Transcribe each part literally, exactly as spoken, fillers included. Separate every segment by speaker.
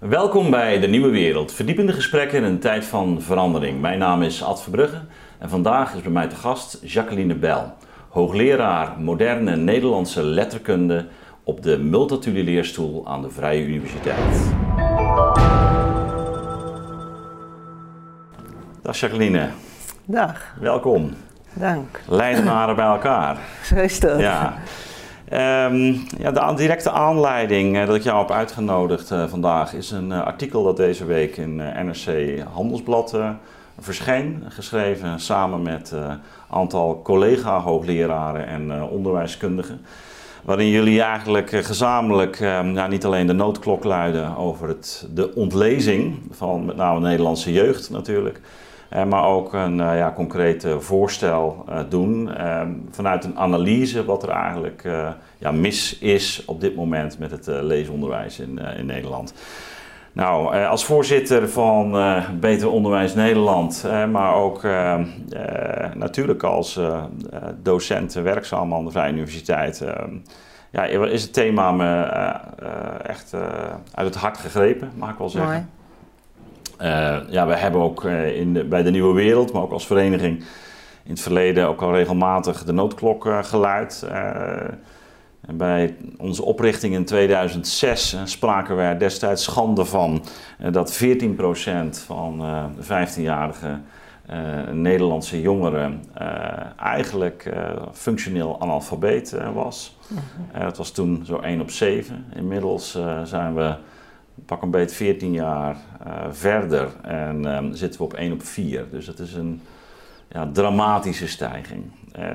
Speaker 1: Welkom bij De Nieuwe Wereld, verdiepende gesprekken in een tijd van verandering. Mijn naam is Ad Verbrugge en vandaag is bij mij te gast Jacqueline Bijl, hoogleraar moderne Nederlandse letterkunde op de Multatuli leerstoel aan de Vrije Universiteit. Dag Jacqueline.
Speaker 2: Dag.
Speaker 1: Welkom.
Speaker 2: Dank.
Speaker 1: Leidenaren bij elkaar.
Speaker 2: Zo is dat.
Speaker 1: Ja. Um, ja, de directe aanleiding uh, dat ik jou heb uitgenodigd uh, vandaag is een uh, artikel dat deze week in uh, N R C Handelsblad uh, verscheen. Geschreven samen met een uh, aantal collega-hoogleraren en uh, onderwijskundigen. Waarin jullie eigenlijk uh, gezamenlijk uh, nou, niet alleen de noodklok luiden over het, de ontlezing van met name de Nederlandse jeugd natuurlijk. Uh, maar ook een uh, ja, concreet uh, voorstel uh, doen uh, vanuit een analyse wat er eigenlijk uh, ja, mis is op dit moment met het uh, leesonderwijs in, uh, in Nederland. Nou, uh, als voorzitter van uh, Beter Onderwijs Nederland, uh, maar ook uh, uh, natuurlijk als uh, docent werkzaam aan de Vrije Universiteit, uh, ja, is het thema me uh, uh, echt uh, uit het hart gegrepen, mag ik wel zeggen.
Speaker 2: Mooi.
Speaker 1: Uh, ja, we hebben ook uh, in de, bij de Nieuwe Wereld, maar ook als vereniging in het verleden ook al regelmatig de noodklok uh, geluid. Uh, en bij onze oprichting in tweeduizend zes uh, spraken we er destijds schande van uh, dat veertien procent van uh, de vijftienjarige uh, Nederlandse jongeren uh, eigenlijk uh, functioneel analfabeet uh, was. Mm-hmm. uh, dat was toen zo één op zeven. Inmiddels uh, zijn we pak een beetje veertien jaar uh, verder en um, zitten we op één op vier. Dus dat is een ja, dramatische stijging. Uh,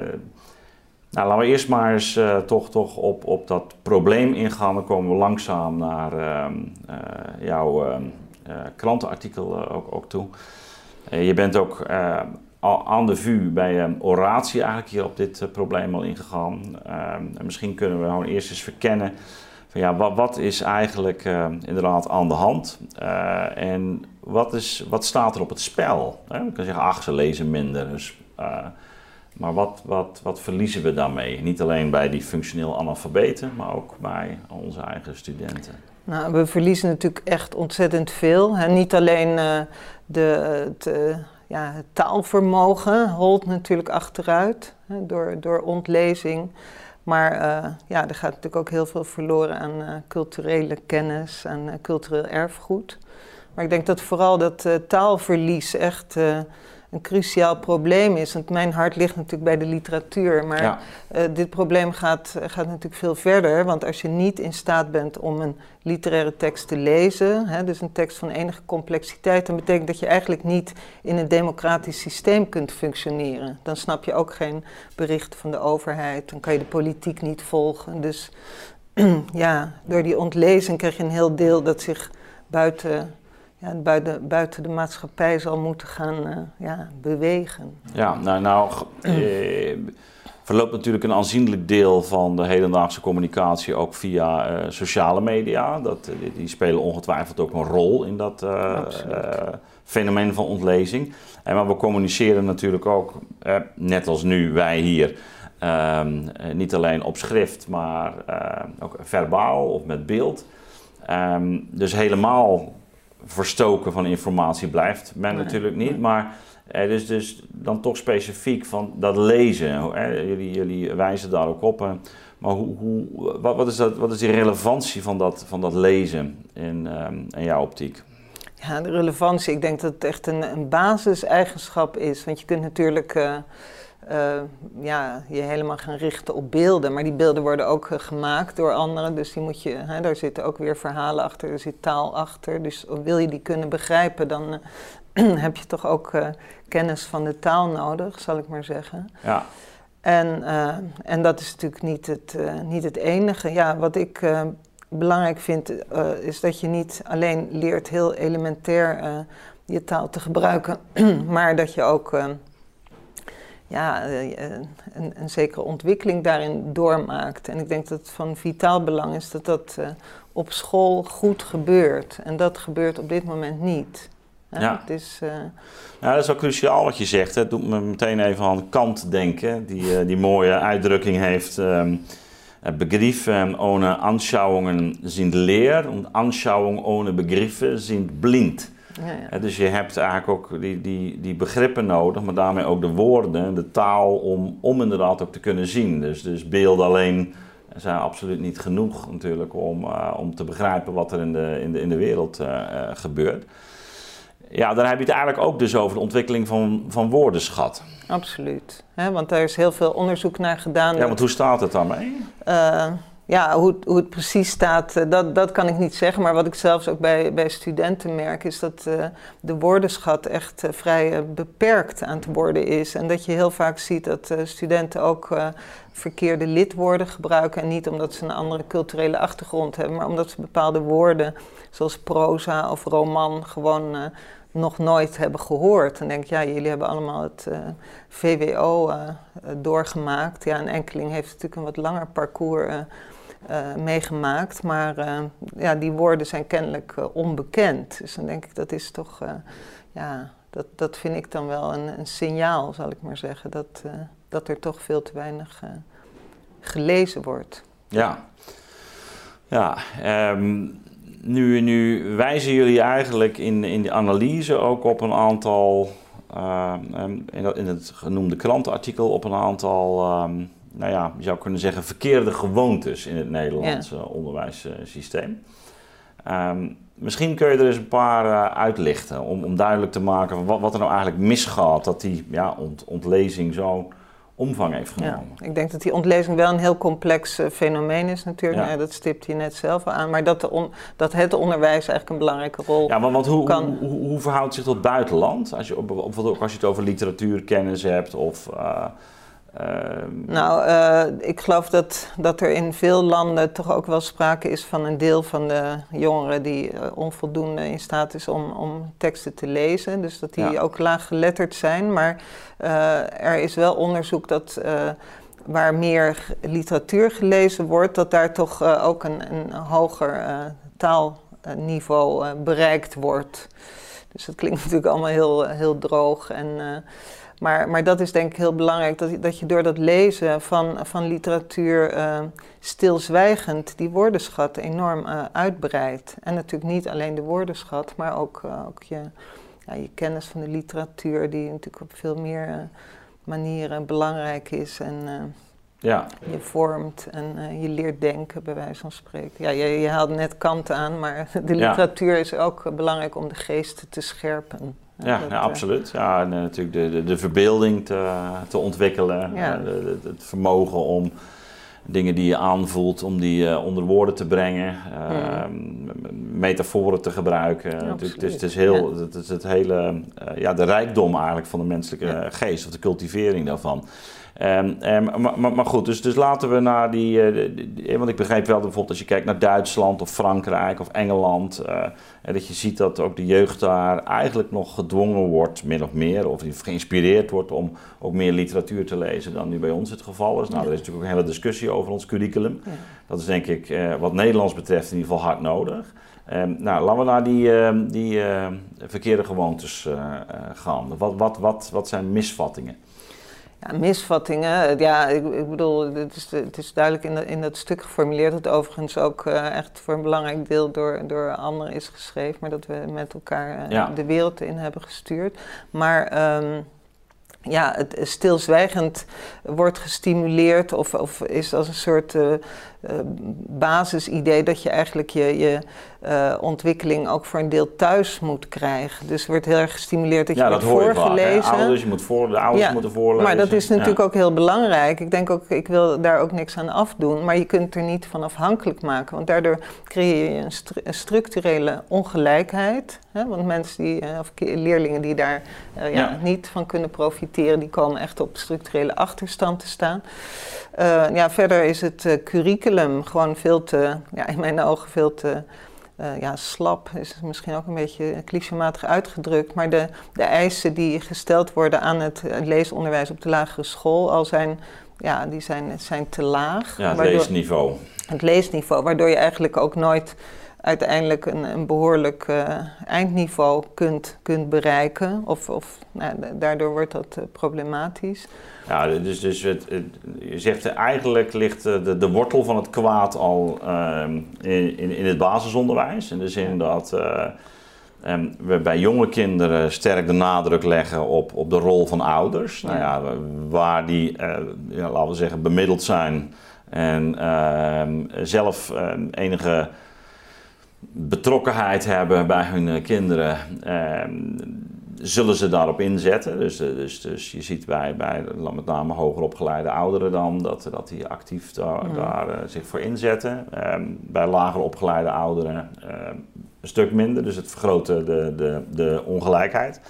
Speaker 1: nou, laten we eerst maar eens uh, toch, toch op, op dat probleem ingaan. Dan komen we langzaam naar uh, uh, jouw uh, uh, krantenartikel uh, ook, ook toe. Uh, je bent ook uh, aan de V U bij um, oratie eigenlijk hier op dit uh, probleem al ingegaan. Uh, en misschien kunnen we gewoon eerst eens verkennen van ja, wat, wat is eigenlijk uh, inderdaad aan de hand uh, en wat, is, wat staat er op het spel? Hè? Je kan zeggen, ach, ze lezen minder. Dus, uh, maar wat, wat, wat verliezen we daarmee? Niet alleen bij die functioneel analfabeten, maar ook bij onze eigen studenten.
Speaker 2: Nou, we verliezen natuurlijk echt ontzettend veel. Hè? Niet alleen uh, de, het, uh, ja, het taalvermogen holt natuurlijk achteruit hè, door, door ontlezing. Maar uh, ja, er gaat natuurlijk ook heel veel verloren aan uh, culturele kennis, aan uh, cultureel erfgoed. Maar ik denk dat vooral dat uh, taalverlies echt uh, een cruciaal probleem is. Want mijn hart ligt natuurlijk bij de literatuur. Maar ja. uh, dit probleem gaat, gaat natuurlijk veel verder. Want als je niet in staat bent om een literaire tekst te lezen, hè, dus een tekst van enige complexiteit, dan betekent dat je eigenlijk niet in een democratisch systeem kunt functioneren. Dan snap je ook geen berichten van de overheid, dan kan je de politiek niet volgen. Dus ja, door die ontlezing krijg je een heel deel dat zich buiten, ja, buiten, buiten de maatschappij zal moeten gaan uh, ja, bewegen.
Speaker 1: Ja, nou, nou eh, verloopt natuurlijk een aanzienlijk deel van de hedendaagse communicatie ook via uh, sociale media. Dat, die, die spelen ongetwijfeld ook een rol in dat uh, uh, fenomeen van ontlezing. En maar we communiceren natuurlijk ook, uh, net als nu wij hier, uh, niet alleen op schrift, maar uh, ook verbaal of met beeld. Um, dus helemaal verstoken van informatie blijft men nee, natuurlijk niet, nee. maar eh, dus, dus dan toch specifiek van dat lezen. Eh, jullie, jullie wijzen daar ook op. Eh, maar hoe, hoe, wat, wat, is dat, wat is die relevantie van dat, van dat lezen in, um, in jouw optiek?
Speaker 2: Ja, de relevantie, ik denk dat het echt een, een basiseigenschap is. Want je kunt natuurlijk uh, uh, ja, je helemaal gaan richten op beelden. Maar die beelden worden ook uh, gemaakt door anderen. Dus die moet je, hè, daar zitten ook weer verhalen achter, er zit taal achter. Dus wil je die kunnen begrijpen, dan uh, heb je toch ook uh, kennis van de taal nodig, zal ik maar zeggen.
Speaker 1: Ja.
Speaker 2: En, uh, en dat is natuurlijk niet het, uh, niet het enige. Ja, wat ik uh, belangrijk vind, uh, is dat je niet alleen leert heel elementair uh, je taal te gebruiken, maar dat je ook uh, ja, uh, een, een zekere ontwikkeling daarin doormaakt. En ik denk dat het van vitaal belang is dat dat uh, op school goed gebeurt. En dat gebeurt op dit moment niet. Ja,
Speaker 1: ja.
Speaker 2: Het is, uh...
Speaker 1: ja, dat is wel cruciaal wat je zegt. Het doet me meteen even aan Kant denken, die uh, die mooie uitdrukking heeft. Um, Begriffe ohne Anschauungen sind leer en Anschauung ohne Begriffe sind blind. Ja, ja. Dus je hebt eigenlijk ook die, die, die begrippen nodig, maar daarmee ook de woorden, de taal, om, om inderdaad ook te kunnen zien. Dus, dus beelden alleen zijn absoluut niet genoeg natuurlijk om, uh, om te begrijpen wat er in de, in de, in de wereld uh, uh, gebeurt. Ja, dan heb je het eigenlijk ook dus over de ontwikkeling van, van woordenschat.
Speaker 2: Absoluut, He, want daar is heel veel onderzoek naar gedaan.
Speaker 1: Ja, want hoe staat het daarmee?
Speaker 2: Uh, ja, hoe, hoe het precies staat, dat, dat kan ik niet zeggen. Maar wat ik zelfs ook bij, bij studenten merk, is dat uh, de woordenschat echt uh, vrij uh, beperkt aan het worden is. En dat je heel vaak ziet dat uh, studenten ook uh, verkeerde lidwoorden gebruiken. En niet omdat ze een andere culturele achtergrond hebben, maar omdat ze bepaalde woorden, zoals proza of roman, gewoon uh, nog nooit hebben gehoord. En denk ik, ja, jullie hebben allemaal het uh, V W O uh, doorgemaakt. Ja, een enkeling heeft natuurlijk een wat langer parcours uh, uh, meegemaakt. Maar uh, ja, die woorden zijn kennelijk uh, onbekend. Dus dan denk ik, dat is toch, uh, ja, dat, dat vind ik dan wel een, een signaal, zal ik maar zeggen. Dat, uh, dat er toch veel te weinig uh, gelezen wordt.
Speaker 1: Ja, ja. Um... Nu, nu wijzen jullie eigenlijk in, in de analyse ook op een aantal, uh, in, in het genoemde krantenartikel, op een aantal, um, nou ja, je zou kunnen zeggen, verkeerde gewoontes in het Nederlandse ja. onderwijssysteem. Um, misschien kun je er eens een paar uh, uitlichten om, om duidelijk te maken wat, wat er nou eigenlijk misgaat, dat die ja, ont, ontlezing zo omvang heeft genomen.
Speaker 2: Ja, ik denk dat die ontlezing wel een heel complex uh, fenomeen is natuurlijk. Ja. Nou, dat stipt je net zelf al aan. Maar dat, de on, dat het onderwijs eigenlijk een belangrijke rol
Speaker 1: ja, want, want hoe,
Speaker 2: kan...
Speaker 1: hoe, hoe, hoe verhoudt zich tot het buitenland? Als je, op, op, ook als je het over literatuurkennis hebt of... Uh, uh...
Speaker 2: Nou, uh, ik geloof dat, dat er in veel landen toch ook wel sprake is van een deel van de jongeren die uh, onvoldoende in staat is om, om teksten te lezen. Dus dat die ja. ook laaggeletterd zijn. Maar uh, er is wel onderzoek dat uh, waar meer literatuur gelezen wordt, dat daar toch uh, ook een, een hoger uh, taalniveau uh, bereikt wordt. Dus dat klinkt natuurlijk allemaal heel, heel droog en... Uh, Maar, maar dat is denk ik heel belangrijk, dat, dat je door dat lezen van, van literatuur uh, stilzwijgend die woordenschat enorm uh, uitbreidt. En natuurlijk niet alleen de woordenschat, maar ook, uh, ook je, ja, je kennis van de literatuur, die natuurlijk op veel meer uh, manieren belangrijk is en uh, ja. je vormt en uh, je leert denken, bij wijze van spreken. Ja, je, je haalde net Kant aan, maar de literatuur ja. is ook uh, belangrijk om de geest te scherpen.
Speaker 1: Ja, dat, ja, absoluut. Ja, en uh, natuurlijk de, de, de verbeelding te, te ontwikkelen, ja. uh, de, de, het vermogen om dingen die je aanvoelt, om die uh, onder woorden te brengen, uh, mm. metaforen te gebruiken. Ja, het, is, het is heel, ja. het is het hele, uh, ja, de rijkdom eigenlijk van de menselijke ja. geest, of de cultivering daarvan. Um, um, maar, maar, maar goed, dus, dus laten we naar die, uh, die, die... Want ik begrijp wel bijvoorbeeld als je kijkt naar Duitsland of Frankrijk of Engeland... Uh, en dat je ziet dat ook de jeugd daar eigenlijk nog gedwongen wordt, min of meer... of geïnspireerd wordt om ook meer literatuur te lezen dan nu bij ons het geval is. Nou, er is natuurlijk ook een hele discussie over ons curriculum. Ja. Dat is denk ik uh, wat Nederlands betreft in ieder geval hard nodig. Um, nou, laten we naar die, uh, die uh, verkeerde gewoontes uh, uh, gaan. Wat, wat, wat, wat zijn misvattingen?
Speaker 2: Ja, misvattingen, ja, ik, ik bedoel, het is, het is duidelijk in, de, in dat stuk geformuleerd, dat overigens ook uh, echt voor een belangrijk deel door, door anderen is geschreven, maar dat we met elkaar uh, ja. de wereld in hebben gestuurd. Maar um, ja, het stilzwijgend wordt gestimuleerd of, of is als een soort uh, uh, basisidee dat je eigenlijk je, je uh, ontwikkeling ook voor een deel thuis moet krijgen. Dus er wordt heel erg gestimuleerd dat je
Speaker 1: ja,
Speaker 2: wordt
Speaker 1: dat hoor je
Speaker 2: voorgelezen.
Speaker 1: Vaak, ouders, je moet voor, de ouders ja, moeten voorlezen.
Speaker 2: Maar dat is natuurlijk ja. ook heel belangrijk. Ik denk ook, ik wil daar ook niks aan afdoen, maar je kunt het er niet van afhankelijk maken. Want daardoor creëer je een, stru- een structurele ongelijkheid. Hè? Want mensen die, uh, of leerlingen die daar uh, ja, ja. niet van kunnen profiteren, die komen echt op structurele achterstand te staan. Uh, ja, verder is het uh, curriculum gewoon veel te, ja, in mijn ogen veel te uh, ja, slap. Is misschien ook een beetje clichématig uitgedrukt. Maar de, de eisen die gesteld worden aan het leesonderwijs op de lagere school al zijn, ja, die zijn, zijn te laag.
Speaker 1: Ja, het leesniveau.
Speaker 2: Het leesniveau, waardoor je eigenlijk ook nooit uiteindelijk een, een behoorlijk uh, eindniveau kunt, kunt bereiken. Of, of nou, daardoor wordt dat uh, problematisch.
Speaker 1: Ja, dus, dus het, het, je zegt eigenlijk ligt de, de wortel van het kwaad al uh, in, in het basisonderwijs. In de zin dat uh, um, we bij jonge kinderen sterk de nadruk leggen op, op de rol van ouders. Ja. Nou ja, waar die, uh, ja, laten we zeggen, bemiddeld zijn en uh, zelf uh, enige betrokkenheid hebben bij hun kinderen. Uh, zullen ze daarop inzetten. Dus, dus, dus je ziet bij, bij met name hoger opgeleide ouderen dan dat, dat die actief daar, mm. daar uh, zich voor inzetten. Um, bij lager opgeleide ouderen uh, een stuk minder, dus het vergroot de, de, de ongelijkheid.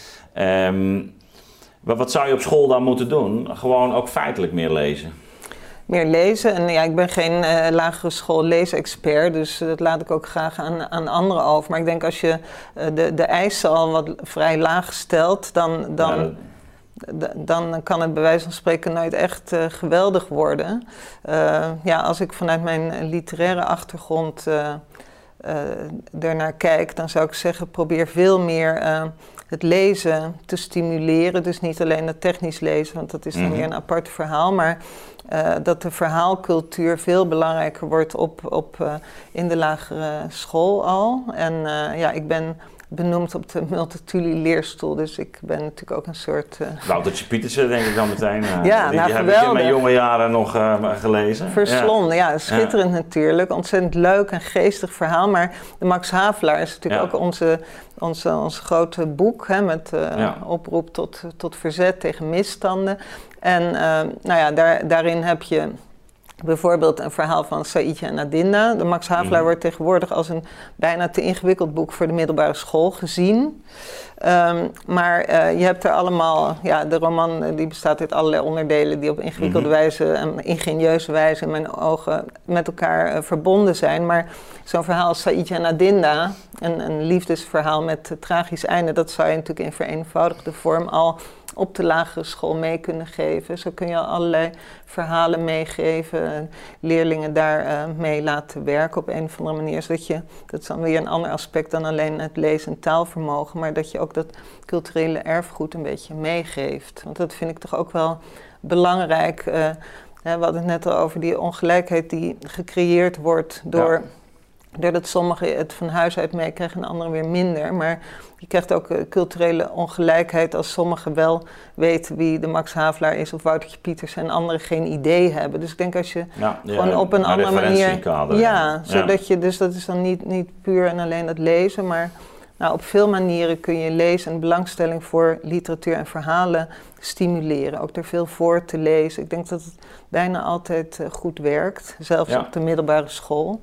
Speaker 1: Um, maar wat zou je op school dan moeten doen? Gewoon ook feitelijk meer lezen.
Speaker 2: Meer lezen. En ja, ik ben geen uh, lagere school leesexpert, dus uh, dat laat ik ook graag aan, aan anderen over. Maar ik denk als je uh, de, de eisen al wat vrij laag stelt, dan, dan, ja, dat... d- dan kan het bij wijze van spreken nooit echt uh, geweldig worden. Uh, ja, als ik vanuit mijn literaire achtergrond uh, uh, ernaar kijk, dan zou ik zeggen, probeer veel meer uh, het lezen te stimuleren. Dus niet alleen het technisch lezen, want dat is dan mm-hmm. weer een apart verhaal, maar Uh, dat de verhaalcultuur veel belangrijker wordt op, op, uh, in de lagere school al. En uh, ja, ik ben benoemd op de Multatuli-leerstoel, dus ik ben natuurlijk ook een soort... Uh...
Speaker 1: Woutertje Pietersen, denk ik dan meteen. Uh,
Speaker 2: ja,
Speaker 1: die,
Speaker 2: nou,
Speaker 1: die heb
Speaker 2: geweldig.
Speaker 1: ik in mijn jonge jaren nog uh, gelezen.
Speaker 2: Verslonden, ja, ja schitterend ja. natuurlijk. Ontzettend leuk en geestig verhaal. Maar de Max Havelaar is natuurlijk ja. ook onze, onze, ons grote boek, hè, met uh, ja. oproep tot, tot verzet tegen misstanden. En uh, nou ja, daar, daarin heb je bijvoorbeeld een verhaal van Saïdje en Adinda. De Max Havelaar mm. wordt tegenwoordig als een bijna te ingewikkeld boek voor de middelbare school gezien. Um, maar uh, je hebt er allemaal, ja, de roman die bestaat uit allerlei onderdelen die op ingewikkelde mm-hmm. wijze en ingenieuze wijze in mijn ogen met elkaar uh, verbonden zijn. Maar zo'n verhaal als Saïdje en Adinda, een, een liefdesverhaal met uh, tragisch einde, dat zou je natuurlijk in vereenvoudigde vorm al op de lagere school mee kunnen geven. Zo kun je al allerlei verhalen meegeven, leerlingen daar uh, mee laten werken op een of andere manier. Zodat je, dat is dan weer een ander aspect dan alleen het lezen- en taalvermogen, maar dat je ook dat culturele erfgoed een beetje meegeeft. Want dat vind ik toch ook wel belangrijk. Uh, hè, we hadden het net al over die ongelijkheid die gecreëerd wordt door... Ja. Doordat sommigen het van huis uit meekrijgen en anderen weer minder. Maar je krijgt ook uh, culturele ongelijkheid als sommigen wel weten wie de Max Havelaar is of Woutertje Pietersen en anderen geen idee hebben. Dus ik denk als je ja, gewoon ja, op een andere manier... Ja, zodat ja. je, dus dat is dan niet, niet puur en alleen het lezen, maar nou, op veel manieren kun je lezen en belangstelling voor literatuur en verhalen stimuleren. Ook er veel voor te lezen. Ik denk dat het bijna altijd uh, goed werkt, zelfs ja. op de middelbare school.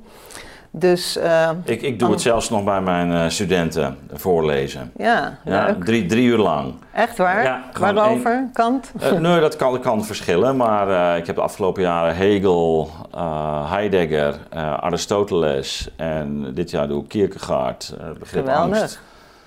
Speaker 2: Dus, uh,
Speaker 1: ik, ik doe an... het zelfs nog bij mijn uh, studenten voorlezen.
Speaker 2: Ja,
Speaker 1: ja drie, drie uur lang.
Speaker 2: Echt waar? Ja, waarover? Een... Kant?
Speaker 1: Uh, nee, dat kan, dat kan verschillen. Maar uh, ik heb de afgelopen jaren Hegel, uh, Heidegger, uh, Aristoteles en dit jaar doe ik Kierkegaard, uh, begrip
Speaker 2: Geweldig.
Speaker 1: angst.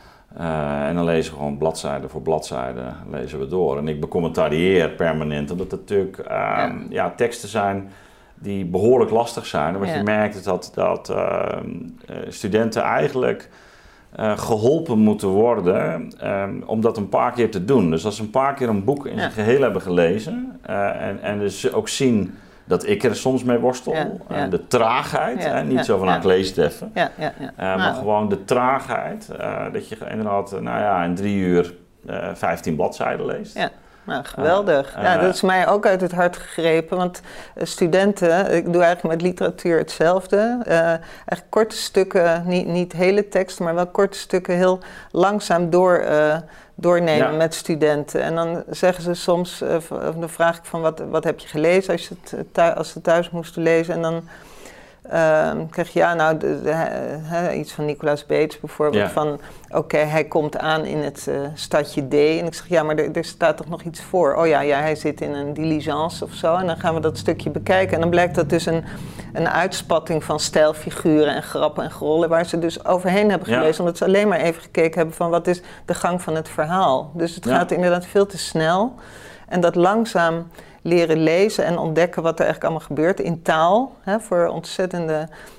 Speaker 1: Uh, en dan lezen we gewoon bladzijde voor bladzijde, lezen we door. En ik becommentarieer permanent, omdat het natuurlijk uh, ja. Ja, teksten zijn die behoorlijk lastig zijn. Want ja. je merkt dat, dat uh, studenten eigenlijk uh, geholpen moeten worden um, om dat een paar keer te doen. Dus als ze een paar keer een boek in ja. zijn geheel hebben gelezen uh, en, en dus ook zien dat ik er soms mee worstel. Ja, ja. En de traagheid, ja, hè, niet ja, zo van ja. ik lees het even. Ja, ja, ja. Uh, maar nou. gewoon de traagheid, uh, dat je inderdaad nou ja, in drie uur uh, vijftien bladzijden leest. Ja.
Speaker 2: Nou, geweldig. Uh, ja, dat is mij ook uit het hart gegrepen, want uh, studenten, ik doe eigenlijk met literatuur hetzelfde. Uh, eigenlijk korte stukken, niet, niet hele teksten, maar wel korte stukken heel langzaam door, uh, doornemen ja. met studenten. En dan zeggen ze soms, uh, dan vraag ik van wat, wat heb je gelezen als, je het thuis, als ze thuis moesten lezen en dan... Uh, krijg je ja, nou, de, de, he, iets van Nicolaas Beets bijvoorbeeld, ja. van oké, okay, hij komt aan in het uh, stadje D. En ik zeg, ja, maar er, er staat toch nog iets voor? Oh ja, ja, hij zit in een diligence of zo. En dan gaan we dat stukje bekijken. En dan blijkt dat dus een, een uitspatting van stijlfiguren en grappen en grollen, waar ze dus overheen hebben gelezen, ja. omdat ze alleen maar even gekeken hebben van wat is de gang van het verhaal. Dus het ja. gaat inderdaad veel te snel. En dat langzaam leren lezen en ontdekken wat er eigenlijk allemaal gebeurt in taal. Hè, voor ontzettende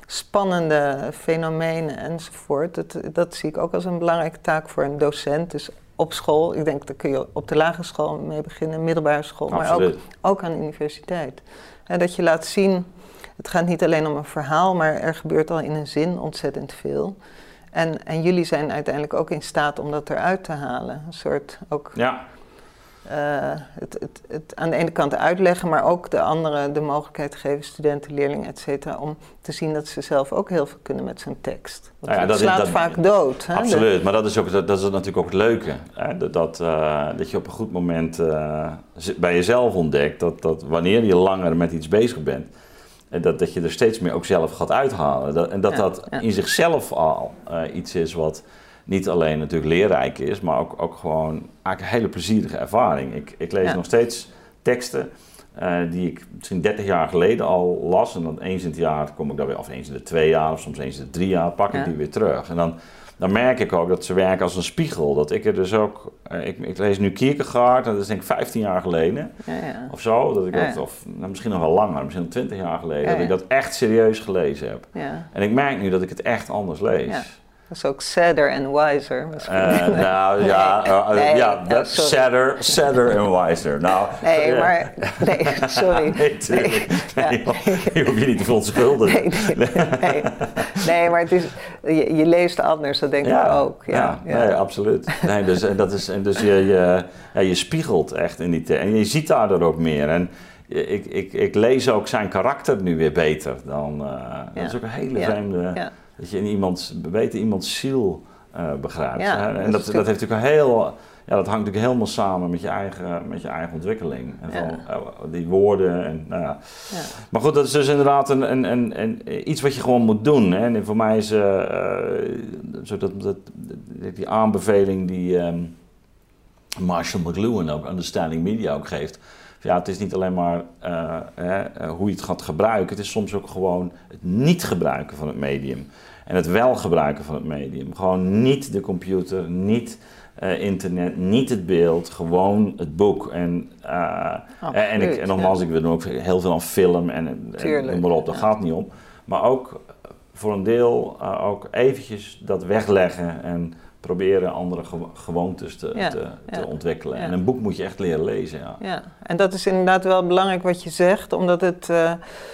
Speaker 2: spannende fenomenen enzovoort. Dat, dat zie ik ook als een belangrijke taak voor een docent. Dus op school, ik denk, daar kun je op de lagere school mee beginnen, middelbare school, maar ook, ook aan de universiteit. En dat je laat zien, het gaat niet alleen om een verhaal, maar er gebeurt al in een zin ontzettend veel. En, en jullie zijn uiteindelijk ook in staat om dat eruit te halen. Een soort ook
Speaker 1: ja.
Speaker 2: uh, het, het, het aan de ene kant uitleggen, maar ook de andere de mogelijkheid geven, studenten, leerlingen, et cetera, om te zien dat ze zelf ook heel veel kunnen met zo'n tekst. Want
Speaker 1: nou ja,
Speaker 2: het
Speaker 1: dat
Speaker 2: slaat
Speaker 1: is, dat,
Speaker 2: vaak dood. Hè?
Speaker 1: Absoluut, maar dat is, ook, dat, dat is natuurlijk ook het leuke. Hè? Dat, dat, uh, dat je op een goed moment uh, bij jezelf ontdekt dat, dat wanneer je langer met iets bezig bent, Dat, dat je er steeds meer ook zelf gaat uithalen. Dat, en dat ja, dat ja. in zichzelf al uh, iets is wat niet alleen natuurlijk leerrijk is, maar ook, ook gewoon eigenlijk een hele plezierige ervaring. Ik, ik lees ja. nog steeds teksten uh, die ik misschien dertig jaar geleden al las. En dan eens in het jaar kom ik daar weer, of eens in de twee jaar, of soms eens in de drie jaar, pak ik ja. die weer terug. En dan, dan merk ik ook dat ze werken als een spiegel. Dat ik er dus ook, uh, ik, ik lees nu Kierkegaard, en dat is denk ik vijftien jaar geleden. Ja, ja. Of zo, dat ik ja, dat, of nou, misschien nog wel langer, misschien twintig jaar geleden, ja, ja. dat ik dat echt serieus gelezen heb. Ja. En ik merk nu dat ik het echt anders lees. Ja.
Speaker 2: Dat is ook sadder and wiser misschien.
Speaker 1: Uh, nou nee. ja, uh, nee, ja dat oh, sadder, sadder and wiser. Nou,
Speaker 2: nee, uh, maar, nee, sorry.
Speaker 1: nee, nee, nee, ja. Je hoeft je niet te verontschuldigen.
Speaker 2: Nee, nee, nee, nee, maar het is, je, je leest anders, dat denk ja, ik ook. Ja,
Speaker 1: ja, ja. Nee, absoluut. Nee, dus, en dat is, en dus je, je, ja, je spiegelt echt in die te- en je ziet daardoor ook meer. En ik, ik, ik lees ook zijn karakter nu weer beter dan. Uh, ja. Dat is ook een hele ja. vreemde. Ja. Dat je in iemands, beter iemands ziel uh, begrijpt. Ja, hè? En dat, dat, dat heeft natuurlijk een heel, ja, dat hangt natuurlijk helemaal samen met je eigen, met je eigen ontwikkeling. En van, ja. uh, die woorden. En, nou ja. Ja. Maar goed, dat is dus inderdaad een, een, een, een, iets wat je gewoon moet doen. Hè? En voor mij is uh, uh, zo dat, dat, die aanbeveling die um, Marshall McLuhan ook, Understanding Media ook geeft. Ja, het is niet alleen maar uh, hè, hoe je het gaat gebruiken. Het is soms ook gewoon het niet gebruiken van het medium. En het wel gebruiken van het medium. Gewoon niet de computer, niet uh, internet, niet het beeld. Gewoon het boek. En, uh, Absoluut, en, ik, en nogmaals, ja. ik wil ook heel veel aan film en, Tuurlijk, en noem maar op. Dat ja. gaat niet om. Maar ook voor een deel uh, ook eventjes dat wegleggen en proberen andere gewo- gewoontes te, ja, te, te ja, ontwikkelen. Ja. En een boek moet je echt leren lezen. Ja.
Speaker 2: ja, en dat is inderdaad wel belangrijk wat je zegt, omdat het, uh,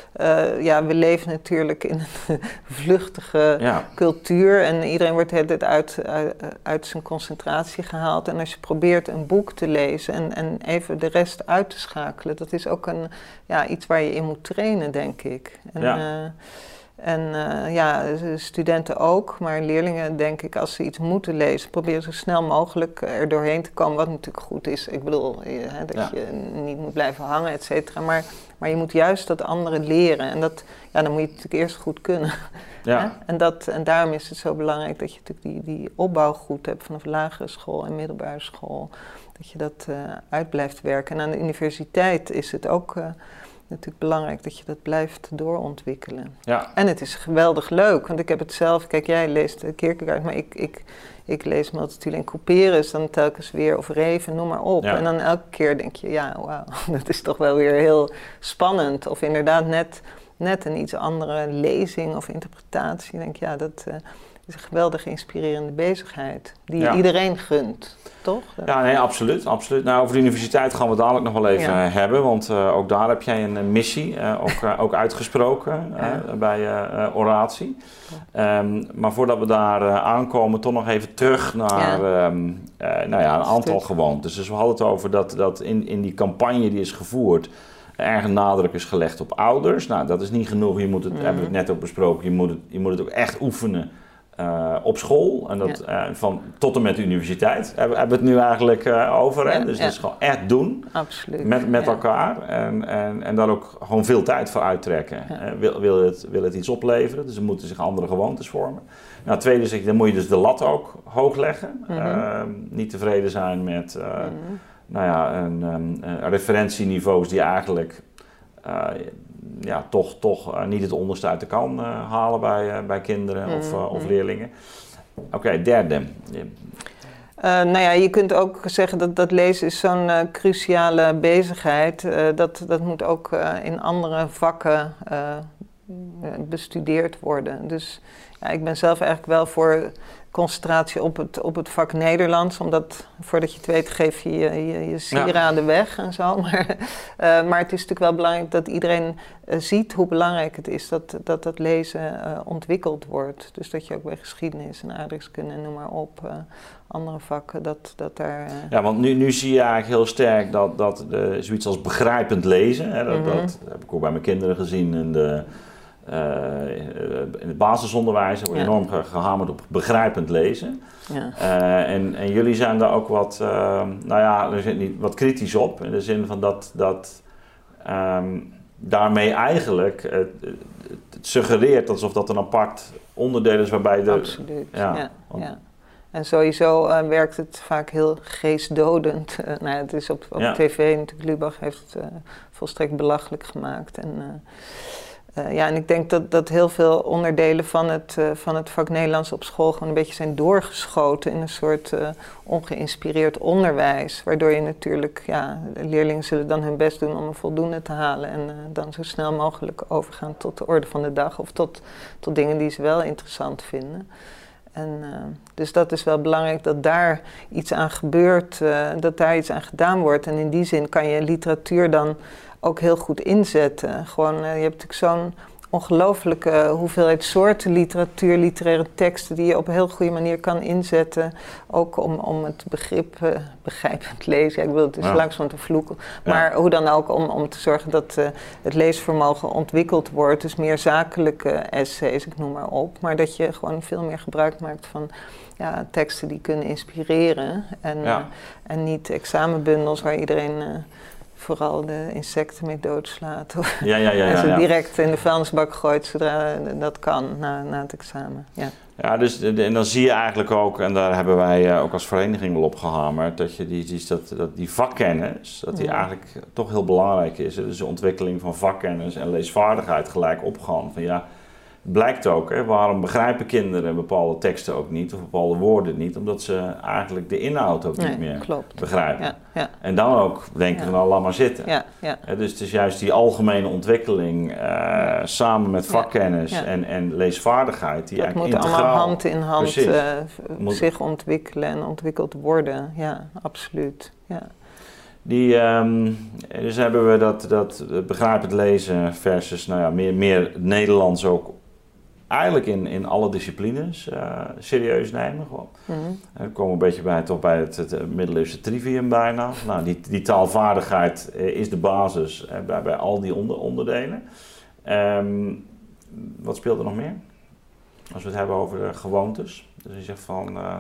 Speaker 2: uh, ja, we leven natuurlijk in een vluchtige ja. cultuur en iedereen wordt de hele tijd uit, uit, uit zijn concentratie gehaald. En als je probeert een boek te lezen en, en even de rest uit te schakelen, dat is ook een, ja, iets waar je in moet trainen, denk ik. En, ja. uh, En uh, ja, studenten ook, maar leerlingen denk ik, als ze iets moeten lezen, proberen zo snel mogelijk er doorheen te komen, wat natuurlijk goed is. Ik bedoel, je, hè, dat ja. je niet moet blijven hangen, et cetera. Maar, maar je moet juist dat anderen leren. En dat, ja, dan moet je het natuurlijk eerst goed kunnen. Ja. En, dat, en daarom is het zo belangrijk dat je natuurlijk die, die opbouw goed hebt vanaf lagere school en middelbare school. Dat je dat uh, uit blijft werken. En aan de universiteit is het ook Uh, natuurlijk belangrijk dat je dat blijft doorontwikkelen. Ja. En het is geweldig leuk, want ik heb het zelf, kijk, jij leest Kierkegaard, maar ik, ik, ik lees Multatuli en Couperus dan telkens weer, of Reven, noem maar op. Ja. En dan elke keer denk je, ja, wauw, dat is toch wel weer heel spannend. Of inderdaad net, net een iets andere lezing of interpretatie. Ik denk, ja, dat uh, is een geweldig inspirerende bezigheid, die ja. iedereen gunt. Toch?
Speaker 1: Ja, nee, absoluut, absoluut. Nou, over de universiteit gaan we dadelijk nog wel even ja. hebben, want uh, ook daar heb jij een missie, uh, ook, uh, ook uitgesproken ja. uh, bij uh, Oratie. Um, maar voordat we daar uh, aankomen, toch nog even terug naar ja. Um, uh, nou ja, een aantal gewoontes. Dus we hadden het over dat, dat in, in die campagne die is gevoerd, erg nadruk is gelegd op ouders. Nou, dat is niet genoeg, je moet het, mm. hebben we het net ook besproken, je moet het, je moet het ook echt oefenen. Uh, op school, en dat, ja. uh, van tot en met de universiteit hebben, hebben we het nu eigenlijk uh, over. Ja, hè? Dus ja. dat is gewoon echt doen.
Speaker 2: Absoluut.
Speaker 1: Met, met
Speaker 2: ja.
Speaker 1: elkaar en, en, en daar ook gewoon veel tijd voor uittrekken. Ja. Uh, wil, wil, het, wil het iets opleveren, dus er moeten zich andere gewoontes vormen. Nou, het tweede is, dan moet je dus de lat ook hoog leggen. Mm-hmm. Uh, niet tevreden zijn met uh, mm-hmm. nou ja, een, um, uh, referentieniveaus die eigenlijk Uh, ja, toch, toch uh, niet het onderste uit de kan uh, halen bij, uh, bij kinderen mm, of, uh, of mm. leerlingen. Oké, okay, derde. Yeah.
Speaker 2: Uh, nou ja, je kunt ook zeggen dat, dat lezen is zo'n uh, cruciale bezigheid. Uh, dat, dat moet ook uh, in andere vakken uh, bestudeerd worden. Dus ja, ik ben zelf eigenlijk wel voor concentratie op het, op het vak Nederlands, omdat voordat je het weet geef je je, je, je sieraden ja. weg en zo. Maar, uh, maar het is natuurlijk wel belangrijk dat iedereen uh, ziet hoe belangrijk het is dat dat, dat lezen uh, ontwikkeld wordt. Dus dat je ook bij geschiedenis en aardrijkskunde en noem maar op, uh, andere vakken, dat, dat daar... Uh...
Speaker 1: Ja, want nu, nu zie je eigenlijk heel sterk dat, dat de, zoiets als begrijpend lezen, hè, dat, mm-hmm. dat heb ik ook bij mijn kinderen gezien in de... Uh, in het basisonderwijs wordt ja. enorm gehamerd op begrijpend lezen. Ja. Uh, en, en jullie zijn daar ook wat, uh, nou ja, er zit niet wat kritisch op. In de zin van dat, dat um, daarmee eigenlijk uh, het suggereert alsof dat een apart onderdeel is waarbij de...
Speaker 2: Absoluut, ja. ja, want, ja. En sowieso uh, werkt het vaak heel geestdodend. Uh, nou, het is op, op ja. tv natuurlijk, Lubach heeft het uh, volstrekt belachelijk gemaakt. En, uh, Uh, ja, en ik denk dat, dat heel veel onderdelen van het, uh, van het vak Nederlands op school gewoon een beetje zijn doorgeschoten in een soort uh, ongeïnspireerd onderwijs. Waardoor je natuurlijk, ja, de leerlingen zullen dan hun best doen om een voldoende te halen en uh, dan zo snel mogelijk overgaan tot de orde van de dag of tot, tot dingen die ze wel interessant vinden. En, uh, dus dat is wel belangrijk dat daar iets aan gebeurt, uh, dat daar iets aan gedaan wordt. En in die zin kan je literatuur dan ook heel goed inzetten. Gewoon, uh, je hebt natuurlijk zo'n ongelooflijke hoeveelheid soorten literatuur, literaire teksten die je op een heel goede manier kan inzetten. Ook om, om het begrip uh, begrijpend lezen. Ja, ik wil het dus ja. langzaam te vloeken. Maar ja. hoe dan ook om, om te zorgen dat uh, het leesvermogen ontwikkeld wordt. Dus meer zakelijke essays, ik noem maar op. Maar dat je gewoon veel meer gebruik maakt van ja, teksten die kunnen inspireren. En, ja. uh, en niet examenbundels waar iedereen... Uh, vooral de insecten mee doodslaat.
Speaker 1: Ja, ja, ja,
Speaker 2: en ze
Speaker 1: ja, ja.
Speaker 2: direct in de vuilnisbak gooit zodra dat kan na, na het examen. Ja,
Speaker 1: ja dus, en dan zie je eigenlijk ook, en daar hebben wij ook als vereniging wel op gehamerd, dat je die, die, dat, dat die vakkennis, dat die ja. eigenlijk toch heel belangrijk is. Dus de ontwikkeling van vakkennis en leesvaardigheid gelijk opgaan. Van ja, blijkt ook, hè, waarom begrijpen kinderen bepaalde teksten ook niet of bepaalde woorden niet? Omdat ze eigenlijk de inhoud ook
Speaker 2: nee,
Speaker 1: niet meer
Speaker 2: klopt.
Speaker 1: begrijpen. Ja,
Speaker 2: ja.
Speaker 1: En dan ook denken ja. we nou, laat maar zitten.
Speaker 2: Ja, ja.
Speaker 1: Ja, dus het is juist die algemene ontwikkeling uh, ja. samen met vakkennis ja. Ja. En, en leesvaardigheid. Die
Speaker 2: dat
Speaker 1: eigenlijk
Speaker 2: moet
Speaker 1: integraal,
Speaker 2: allemaal hand in hand uh,
Speaker 1: moet,
Speaker 2: zich ontwikkelen en ontwikkeld worden. Ja, absoluut. Ja.
Speaker 1: Die, um, dus hebben we dat, dat begrijpend lezen versus nou ja, meer, meer Nederlands ook eigenlijk in, in alle disciplines uh, serieus nemen. Gewoon. Mm-hmm. We komen een beetje bij, toch bij het, het middeleeuwse trivium bijna. Nou, die, die taalvaardigheid uh, is de basis uh, bij, bij al die onder, onderdelen. Um, wat speelt er nog meer? Als we het hebben over uh, gewoontes. Dus je zegt van... Uh,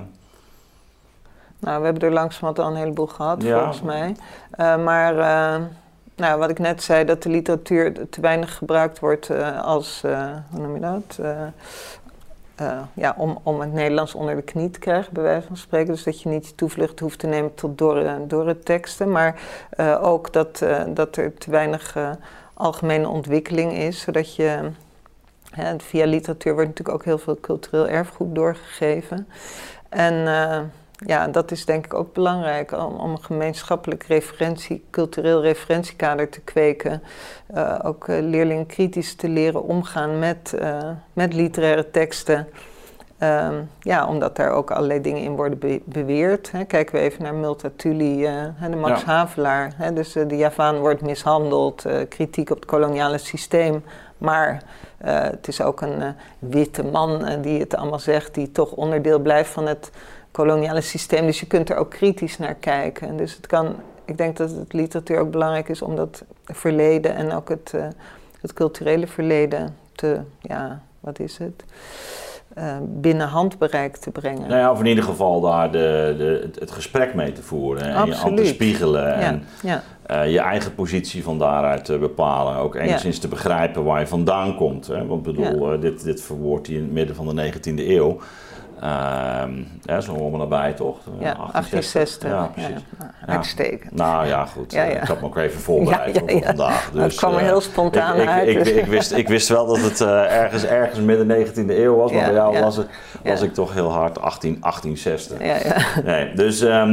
Speaker 2: nou, we hebben er langzamerhand al een heleboel gehad,
Speaker 1: ja.
Speaker 2: volgens mij. Uh, maar... Uh, Nou, wat ik net zei, dat de literatuur te weinig gebruikt wordt uh, als, uh, hoe noem je dat, uh, uh, ja, om, om het Nederlands onder de knie te krijgen, bij wijze van spreken. Dus dat je niet je toevlucht hoeft te nemen tot dorre, dorre teksten, maar uh, ook dat, uh, dat er te weinig uh, algemene ontwikkeling is, zodat je, uh, via literatuur wordt natuurlijk ook heel veel cultureel erfgoed doorgegeven. En... Uh, Ja, dat is denk ik ook belangrijk om, om een gemeenschappelijk referentie, cultureel referentiekader te kweken. Uh, ook uh, leerlingen kritisch te leren omgaan met, uh, met literaire teksten. Um, ja, omdat daar ook allerlei dingen in worden be- beweerd. Hè. Kijken we even naar Multatuli, uh, de Max ja. Havelaar. Hè, dus uh, de Javaan wordt mishandeld, uh, kritiek op het koloniale systeem. Maar uh, het is ook een uh, witte man uh, die het allemaal zegt, die toch onderdeel blijft van het koloniale systeem. Dus je kunt er ook kritisch naar kijken. Dus het kan, ik denk dat het literatuur ook belangrijk is om dat verleden en ook het, uh, het culturele verleden te, ja, wat is het, uh, binnen handbereik te brengen.
Speaker 1: Nou ja, of in ieder geval daar de, de, het gesprek mee te voeren en je aan te spiegelen
Speaker 2: ja,
Speaker 1: en
Speaker 2: ja.
Speaker 1: Uh, je eigen positie van daaruit te bepalen. Ook enigszins ja. te begrijpen waar je vandaan komt. Hè? Want ik bedoel, ja. uh, dit, dit verwoordt hij in het midden van de negentiende eeuw. Um, ja, zo om en nabij toch?
Speaker 2: Ja, achttienzestig. Ja, precies. Ja, ja. Uitstekend.
Speaker 1: Nou ja, goed. Ja, ja. Ik had me ook even voorbereid
Speaker 2: ja, ja, ja.
Speaker 1: voor vandaag. Dus,
Speaker 2: het kwam er heel spontaan
Speaker 1: ik, ik,
Speaker 2: uit.
Speaker 1: Ik,
Speaker 2: dus.
Speaker 1: ik, ik, wist, ik wist wel dat het uh, ergens, ergens midden negentiende eeuw was, maar ja, bij jou ja. was, het, was ja. ik toch heel hard achttien, achttienzestig.
Speaker 2: Ja, ja.
Speaker 1: Nee, dus, um,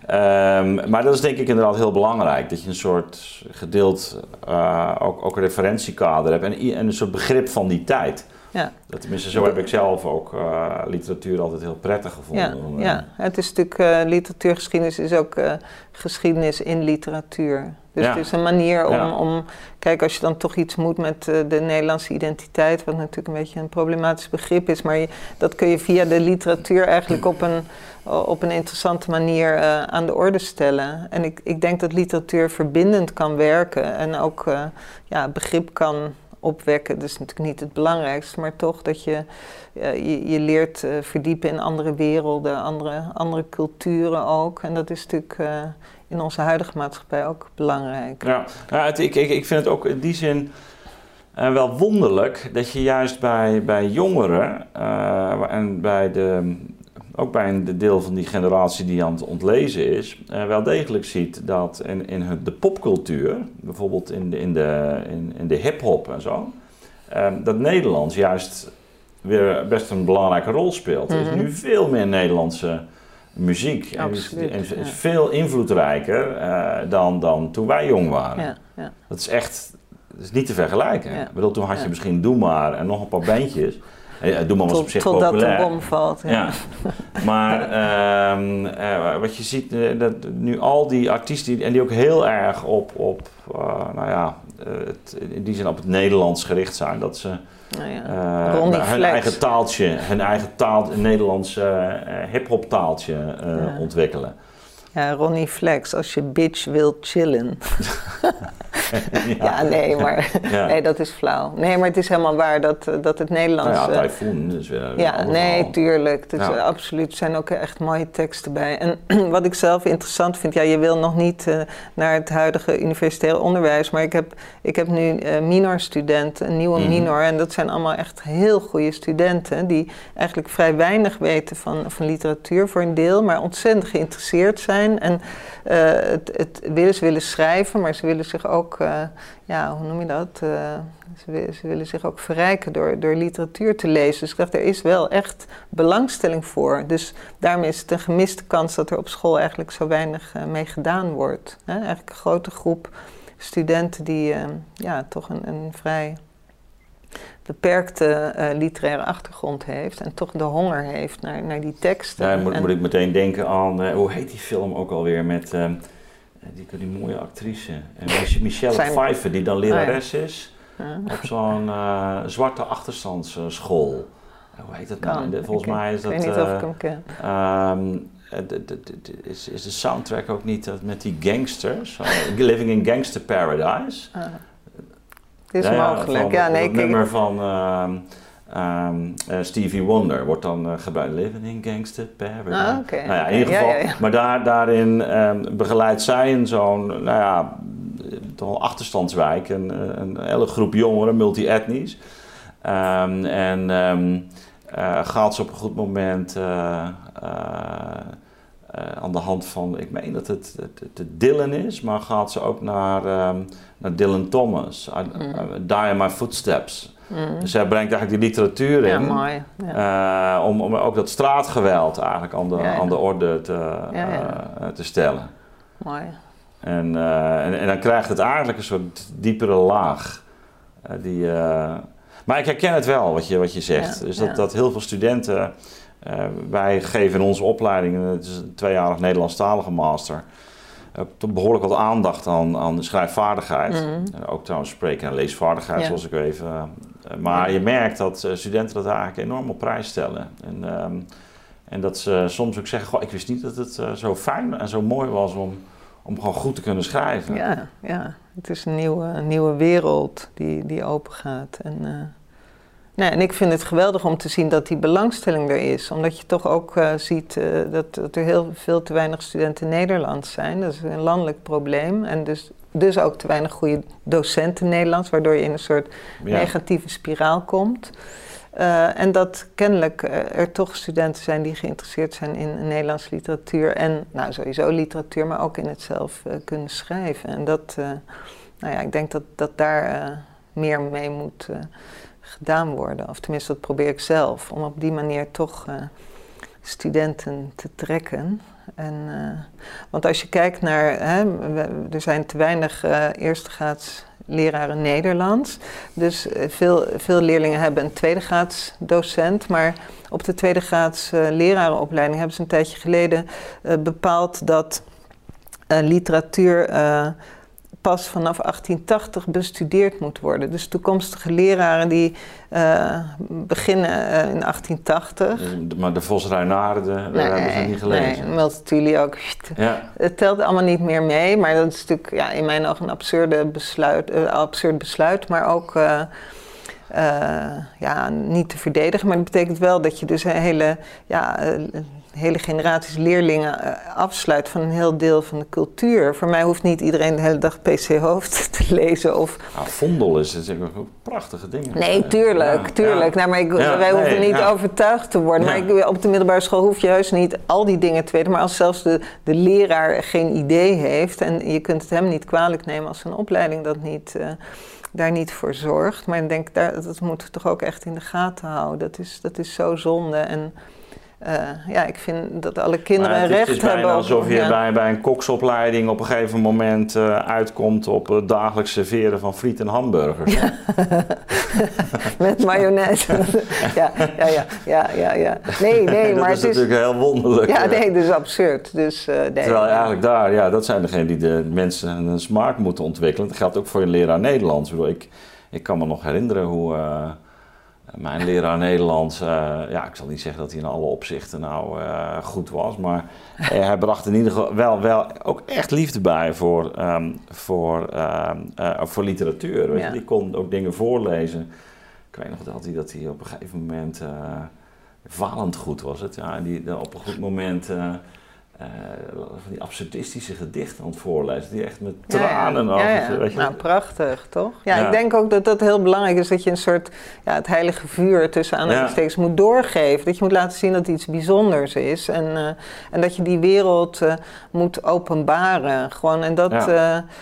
Speaker 1: um, maar dat is denk ik inderdaad heel belangrijk, dat je een soort gedeeld uh, ook, ook een referentiekader hebt en, en een soort begrip van die tijd. Ja. Dat, tenminste, zo heb ik zelf ook uh, literatuur altijd heel prettig gevonden.
Speaker 2: Ja, om, uh, ja. Het is natuurlijk, uh, literatuurgeschiedenis is ook uh, geschiedenis in literatuur. Dus ja. het is een manier om, ja. om, kijk, als je dan toch iets moet met uh, de Nederlandse identiteit, wat natuurlijk een beetje een problematisch begrip is, maar je, dat kun je via de literatuur eigenlijk op een, op een interessante manier uh, aan de orde stellen. En ik, ik denk dat literatuur verbindend kan werken en ook uh, ja, begrip kan opwekken. Dat is natuurlijk niet het belangrijkste, maar toch dat je uh, je, je leert uh, verdiepen in andere werelden, andere, andere culturen ook. En dat is natuurlijk uh, in onze huidige maatschappij ook belangrijk.
Speaker 1: Ja, ja het, ik, ik, ik vind het ook in die zin uh, wel wonderlijk dat je juist bij, bij jongeren uh, en bij de, ook bij een deel van die generatie die aan het ontlezen is, uh, wel degelijk ziet dat in, in de popcultuur, bijvoorbeeld in de, in de, in, in de hip-hop en zo, uh, dat Nederlands juist weer best een belangrijke rol speelt. Mm-hmm. Er is nu veel meer Nederlandse muziek en is, en is, is ja. veel invloedrijker uh, dan, dan toen wij jong waren. Ja, ja. Dat is echt, dat is niet te vergelijken. Ja. Ik bedoel, toen had je ja. misschien Doe Maar en nog een paar bandjes. Doe Maar was op zich
Speaker 2: Tot,
Speaker 1: populair.
Speaker 2: Totdat de bom valt. Ja.
Speaker 1: Ja. Maar uh, uh, wat je ziet, uh, dat nu al die artiesten, en die ook heel erg op, op uh, nou ja, uh, het, in die zin op het Nederlands gericht zijn, dat ze
Speaker 2: nou ja. uh,
Speaker 1: hun Flex. eigen taaltje, hun eigen taal, een Nederlands uh, uh, hip-hop taaltje uh, ja. ontwikkelen.
Speaker 2: Ja, Ronnie Flex, als je bitch wilt chillen. ja. ja, nee, maar ja. nee, dat is flauw. Nee, maar het is helemaal waar dat, dat het Nederlands...
Speaker 1: Nou ja, Typhoon is weer een
Speaker 2: Ja, nee,
Speaker 1: verhaal.
Speaker 2: tuurlijk. Het is,
Speaker 1: ja.
Speaker 2: Absoluut, er zijn ook echt mooie teksten bij. En wat ik zelf interessant vind, ja, je wil nog niet uh, naar het huidige universitair onderwijs, maar ik heb, ik heb nu uh, minorstudenten, een nieuwe mm-hmm. minor, en dat zijn allemaal echt heel goede studenten, die eigenlijk vrij weinig weten van, van literatuur voor een deel, maar ontzettend geïnteresseerd zijn. En uh, het, het willen, ze willen schrijven, maar ze willen zich ook, uh, ja, hoe noem je dat? Uh, ze, willen, ze willen zich ook verrijken door, door literatuur te lezen. Dus ik dacht, er is wel echt belangstelling voor. Dus daarmee is het een gemiste kans dat er op school eigenlijk zo weinig uh, mee gedaan wordt. Hè? Eigenlijk een grote groep studenten die uh, ja, toch een, een vrij beperkte uh, literaire achtergrond heeft en toch de honger heeft naar, naar die teksten.
Speaker 1: Ja, moet,
Speaker 2: en,
Speaker 1: moet ik meteen denken aan, uh, hoe heet die film ook alweer met uh, die, die mooie actrice, uh, Michelle Zijn... Pfeiffer, die dan lerares oh, ja. is ja. op zo'n uh, zwarte achterstandsschool. Uh, hoe heet dat nou? De, volgens okay. mij is dat...
Speaker 2: Ik weet niet uh, of ik hem ken.
Speaker 1: Um, de, de, de, is, is de soundtrack ook niet uh, met die gangsters? Uh, Living in Gangster Paradise. Uh.
Speaker 2: Het is ja, mogelijk, van, ja. Nee,
Speaker 1: het nummer van uh, um, uh, Stevie Wonder wordt dan uh, gebruikt. Living in Gangster Paradise.
Speaker 2: Ah, okay.
Speaker 1: Nou ja, in ieder geval. Ja, ja, ja. Maar daar, daarin um, begeleidt zij een zo'n, nou ja, toch een achterstandswijk. Een, een hele groep jongeren, multi-etnisch. Um, en um, uh, gaat ze op een goed moment uh, uh, uh, aan de hand van, ik meen dat het, het, het Dylan is, maar gaat ze ook naar... Um, naar Dylan Thomas, I, mm. uh, Die in My Footsteps. Mm. Dus hij brengt eigenlijk die literatuur in,
Speaker 2: ja, mooi. Ja.
Speaker 1: Uh, om, om ook dat straatgeweld eigenlijk aan de, ja, ja. Aan de orde te, ja, ja. Uh, te stellen.
Speaker 2: Mooi.
Speaker 1: En, uh, en, en dan krijgt het eigenlijk een soort diepere laag. Uh, die, uh, maar ik herken het wel, wat je, wat je zegt. Ja, dus dat, ja. dat heel veel studenten, uh, wij geven in onze opleiding, het is een tweejarig Nederlandstalige master, Uh, behoorlijk wat aandacht aan, aan de schrijfvaardigheid. Mm-hmm. Uh, ook trouwens spreken- en leesvaardigheid, ja. zoals ik even. Uh, maar ja. je merkt dat uh, studenten dat eigenlijk enorm op prijs stellen. En, um, en dat ze soms ook zeggen, goh, ik wist niet dat het uh, zo fijn en zo mooi was om, om gewoon goed te kunnen schrijven.
Speaker 2: Ja, ja. Het is een nieuwe, een nieuwe wereld die, die open gaat. En, uh, nee, en ik vind het geweldig om te zien dat die belangstelling er is. Omdat je toch ook uh, ziet uh, dat, dat er heel veel te weinig studenten Nederlands zijn. Dat is een landelijk probleem. En dus, dus ook te weinig goede docenten Nederlands, waardoor je in een soort ja. negatieve spiraal komt. Uh, en dat kennelijk uh, er toch studenten zijn die geïnteresseerd zijn in Nederlandse literatuur. En nou, sowieso literatuur, maar ook in het zelf uh, kunnen schrijven. En dat, uh, nou ja, ik denk dat, dat daar uh, meer mee moet uh, gedaan worden. Of tenminste, dat probeer ik zelf. Om op die manier toch uh, studenten te trekken. En, uh, want als je kijkt naar, hè, we, er zijn te weinig uh, eerstegraads leraren Nederlands. Dus uh, veel, veel leerlingen hebben een tweedegraads docent. Maar op de tweedegraads uh, lerarenopleiding hebben ze een tijdje geleden uh, bepaald dat uh, literatuur uh, pas vanaf achttien tachtig bestudeerd moet worden. Dus toekomstige leraren die uh, beginnen uh, in achttien tachtig.
Speaker 1: Maar de Vos Ruinaarden,
Speaker 2: nee,
Speaker 1: hebben ze niet gelezen.
Speaker 2: Nee, Multatuli ook. Ja. Het telt allemaal niet meer mee, maar dat is natuurlijk ja, in mijn ogen een absurde besluit, uh, absurd besluit, maar ook uh, uh, ja, niet te verdedigen. Maar dat betekent wel dat je dus een hele... Ja, uh, hele generaties leerlingen uh, afsluit van een heel deel van de cultuur. Voor mij hoeft niet iedereen de hele dag P C Hoofd te lezen. Of...
Speaker 1: Nou, Vondel is natuurlijk ook prachtige dingen.
Speaker 2: Nee, tuurlijk, ja, tuurlijk. Ja. Nou, maar ik, ja, wij hoeven nee, niet ja. overtuigd te worden. Ja. Maar ik, op de middelbare school hoef je juist niet al die dingen te weten. Maar als zelfs de, de leraar geen idee heeft... en je kunt het hem niet kwalijk nemen als een opleiding dat niet... Uh, daar niet voor zorgt. Maar ik denk, daar, dat moeten we toch ook echt in de gaten houden. Dat is, dat is zo zonde en... Uh, ja, ik vind dat alle kinderen
Speaker 1: het,
Speaker 2: recht hebben.
Speaker 1: Het is bijna
Speaker 2: hebben
Speaker 1: alsof je
Speaker 2: ja.
Speaker 1: bij, bij een koksopleiding op een gegeven moment uh, uitkomt op het dagelijks serveren van friet en hamburgers. Ja.
Speaker 2: Met mayonaise. ja, ja, ja, ja, ja, ja. Nee, nee, maar
Speaker 1: dat is
Speaker 2: het is
Speaker 1: natuurlijk heel wonderlijk.
Speaker 2: Ja, nee, dat is absurd. Dus, uh, nee,
Speaker 1: Terwijl eigenlijk daar, ja, dat zijn degenen die de mensen een smaak moeten ontwikkelen. Dat geldt ook voor een leraar Nederlands. Ik, bedoel, ik, ik kan me nog herinneren hoe... Uh, Mijn leraar Nederlands, uh, ja, ik zal niet zeggen dat hij in alle opzichten nou uh, goed was, maar uh, hij bracht in ieder geval wel, wel ook echt liefde bij voor, um, voor, uh, uh, voor literatuur. Weet je? Ja. Die kon ook dingen voorlezen. Ik weet nog dat hij, dat hij op een gegeven moment, uh, valend goed was het, ja, en die op een goed moment... Uh, Uh, van die absurdistische gedichten aan het voorlezen, die echt met tranen
Speaker 2: ja, ja. Ja, ja.
Speaker 1: Weet je?
Speaker 2: Nou, prachtig, toch? Ja,
Speaker 1: ja,
Speaker 2: ik denk ook dat dat heel belangrijk is, dat je een soort, ja, het heilige vuur tussen aanhalingstekens ja. moet doorgeven. Dat je moet laten zien dat het iets bijzonders is en, uh, en dat je die wereld uh, moet openbaren. Gewoon, en dat... Ja. Uh,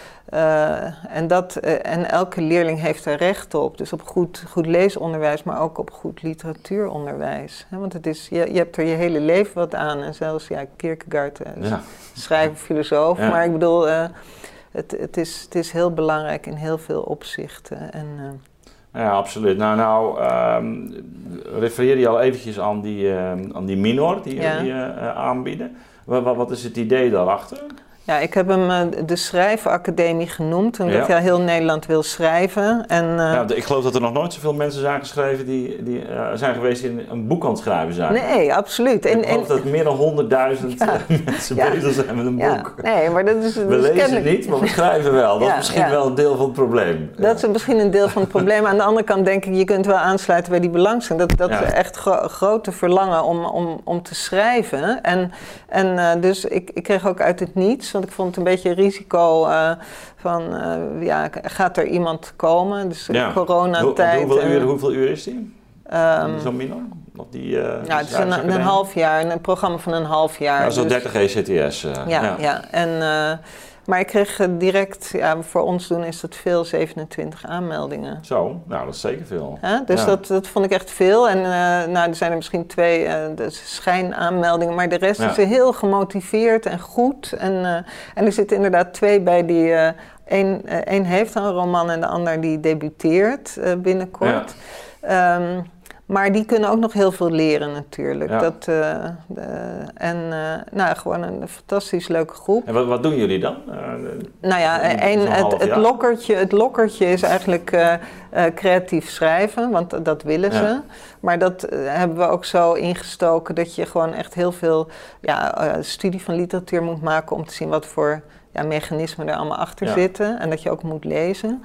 Speaker 2: Uh, en, dat, uh, en elke leerling heeft er recht op. Dus op goed, goed leesonderwijs, maar ook op goed literatuuronderwijs. He, want het is, je, je hebt er je hele leven wat aan. En zelfs ja, Kierkegaard, uh, ja. schrijver, filosoof. Ja. Maar ik bedoel, uh, het, het, is, het is heel belangrijk in heel veel opzichten. En, uh,
Speaker 1: ja, absoluut. Nou, nou um, refereer je al eventjes aan die, uh, aan die minor die ja. jullie uh, aanbieden. Wat, wat is het idee daarachter?
Speaker 2: Ja, ik heb hem uh, de Schrijvenacademie genoemd, omdat ja. hij heel Nederland wil schrijven. En, uh,
Speaker 1: ja, ik geloof dat er nog nooit zoveel mensen zijn geschreven die, die uh, zijn geweest die een boek aan het schrijven zijn.
Speaker 2: Nee, absoluut.
Speaker 1: Ik
Speaker 2: en,
Speaker 1: geloof en, dat meer dan honderdduizend ja, mensen ja, bezig zijn met een
Speaker 2: ja,
Speaker 1: boek.
Speaker 2: Nee, maar dat is...
Speaker 1: We
Speaker 2: dus
Speaker 1: lezen
Speaker 2: kennelijk...
Speaker 1: niet, maar we schrijven wel. Dat ja, is misschien ja. wel een deel van het probleem.
Speaker 2: Dat is misschien een deel van het probleem. Aan de andere kant denk ik, je kunt wel aansluiten bij die belangstelling. Dat, dat ja. is echt gro- grote verlangen om, om, om te schrijven. En, en uh, dus ik, ik kreeg ook uit het niets, want ik vond het een beetje risico uh, van, uh, ja, gaat er iemand komen? Dus ja. coronatijd.
Speaker 1: Hoe, hoeveel, uur, hoeveel uur is die?
Speaker 2: Um,
Speaker 1: Zo'n minor? Of die, uh,
Speaker 2: ja, het is een, een half jaar, een programma van een half jaar.
Speaker 1: Ja, zo'n
Speaker 2: dus,
Speaker 1: dertig E C T S. Uh,
Speaker 2: ja,
Speaker 1: ja,
Speaker 2: ja. En, uh, maar ik kreeg direct, ja, voor ons doen is dat veel, zevenentwintig aanmeldingen.
Speaker 1: Zo, nou dat is zeker veel.
Speaker 2: Huh? Dus ja. dat, dat vond ik echt veel. En uh, nou, er zijn er misschien twee uh, schijnaanmeldingen, maar de rest ja. is heel gemotiveerd en goed. En, uh, en er zitten inderdaad twee bij die, uh, één, uh, één heeft een roman en de ander die debuteert uh, binnenkort. Ja. Um, Maar die kunnen ook nog heel veel leren natuurlijk. Ja. Dat, uh, de, en uh, nou, gewoon een fantastisch leuke groep.
Speaker 1: En wat, wat doen jullie dan? Uh,
Speaker 2: nou ja, een, het, het, lokkertje, het lokkertje is eigenlijk uh, uh, creatief schrijven, want dat willen ze. Ja. Maar dat uh, hebben we ook zo ingestoken dat je gewoon echt heel veel ja, uh, studie van literatuur moet maken om te zien wat voor... Ja, mechanismen er allemaal achter ja. zitten en dat je ook moet lezen.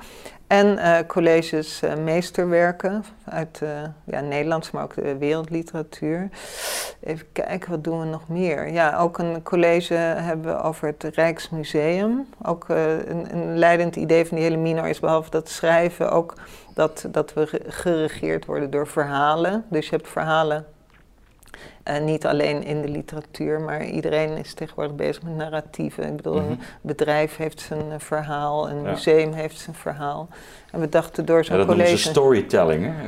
Speaker 2: En uh, colleges uh, meesterwerken uit uh, ja, Nederlands, maar ook de wereldliteratuur. Even kijken, wat doen we nog meer? Ja, ook een college hebben we over het Rijksmuseum. Ook uh, een, een leidend idee van die hele minor is, behalve dat schrijven, ook dat, dat we geregeerd worden door verhalen. Dus je hebt verhalen. Uh, niet alleen in de literatuur, maar iedereen is tegenwoordig bezig met narratieven. Ik bedoel, mm-hmm. een bedrijf heeft zijn uh, verhaal, een ja. museum heeft zijn verhaal. En we dachten door zo'n
Speaker 1: ja, dat
Speaker 2: college...
Speaker 1: Dat noemen ze storytelling, hè?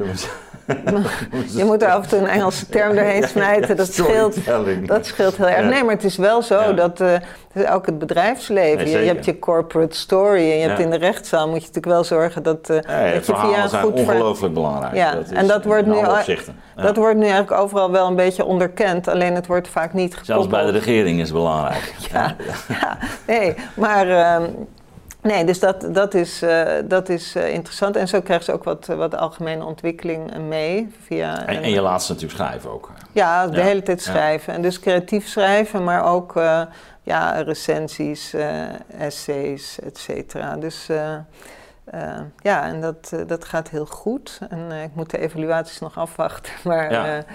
Speaker 2: Je moet er af en toe een Engelse term doorheen smijten, dat scheelt, dat scheelt heel erg. Ja. Nee, maar het is wel zo ja. dat uh, ook het bedrijfsleven, nee, je, je hebt je corporate story en je hebt ja. in de rechtszaal moet je natuurlijk wel zorgen dat, uh,
Speaker 1: ja, ja,
Speaker 2: dat je
Speaker 1: via
Speaker 2: een
Speaker 1: zijn
Speaker 2: goed
Speaker 1: ongelooflijk belangrijk.
Speaker 2: Ja,
Speaker 1: dat is
Speaker 2: en dat wordt, nu,
Speaker 1: ja.
Speaker 2: dat wordt nu eigenlijk overal wel een beetje onderkend, alleen het wordt vaak niet gekoppeld.
Speaker 1: Zelfs bij de regering is het belangrijk.
Speaker 2: ja, ja. ja, nee, maar... Uh, Nee, dus dat, dat is, uh, dat is uh, interessant. En zo krijgen ze ook wat, wat algemene ontwikkeling mee. Via,
Speaker 1: en, en je laat ze natuurlijk schrijven ook.
Speaker 2: Ja, de ja. hele tijd schrijven. Ja. En dus creatief schrijven, maar ook uh, ja, recensies, uh, essays, et cetera. Dus uh, uh, ja, en dat, uh, dat gaat heel goed. En uh, ik moet de evaluaties nog afwachten. Maar ja, uh,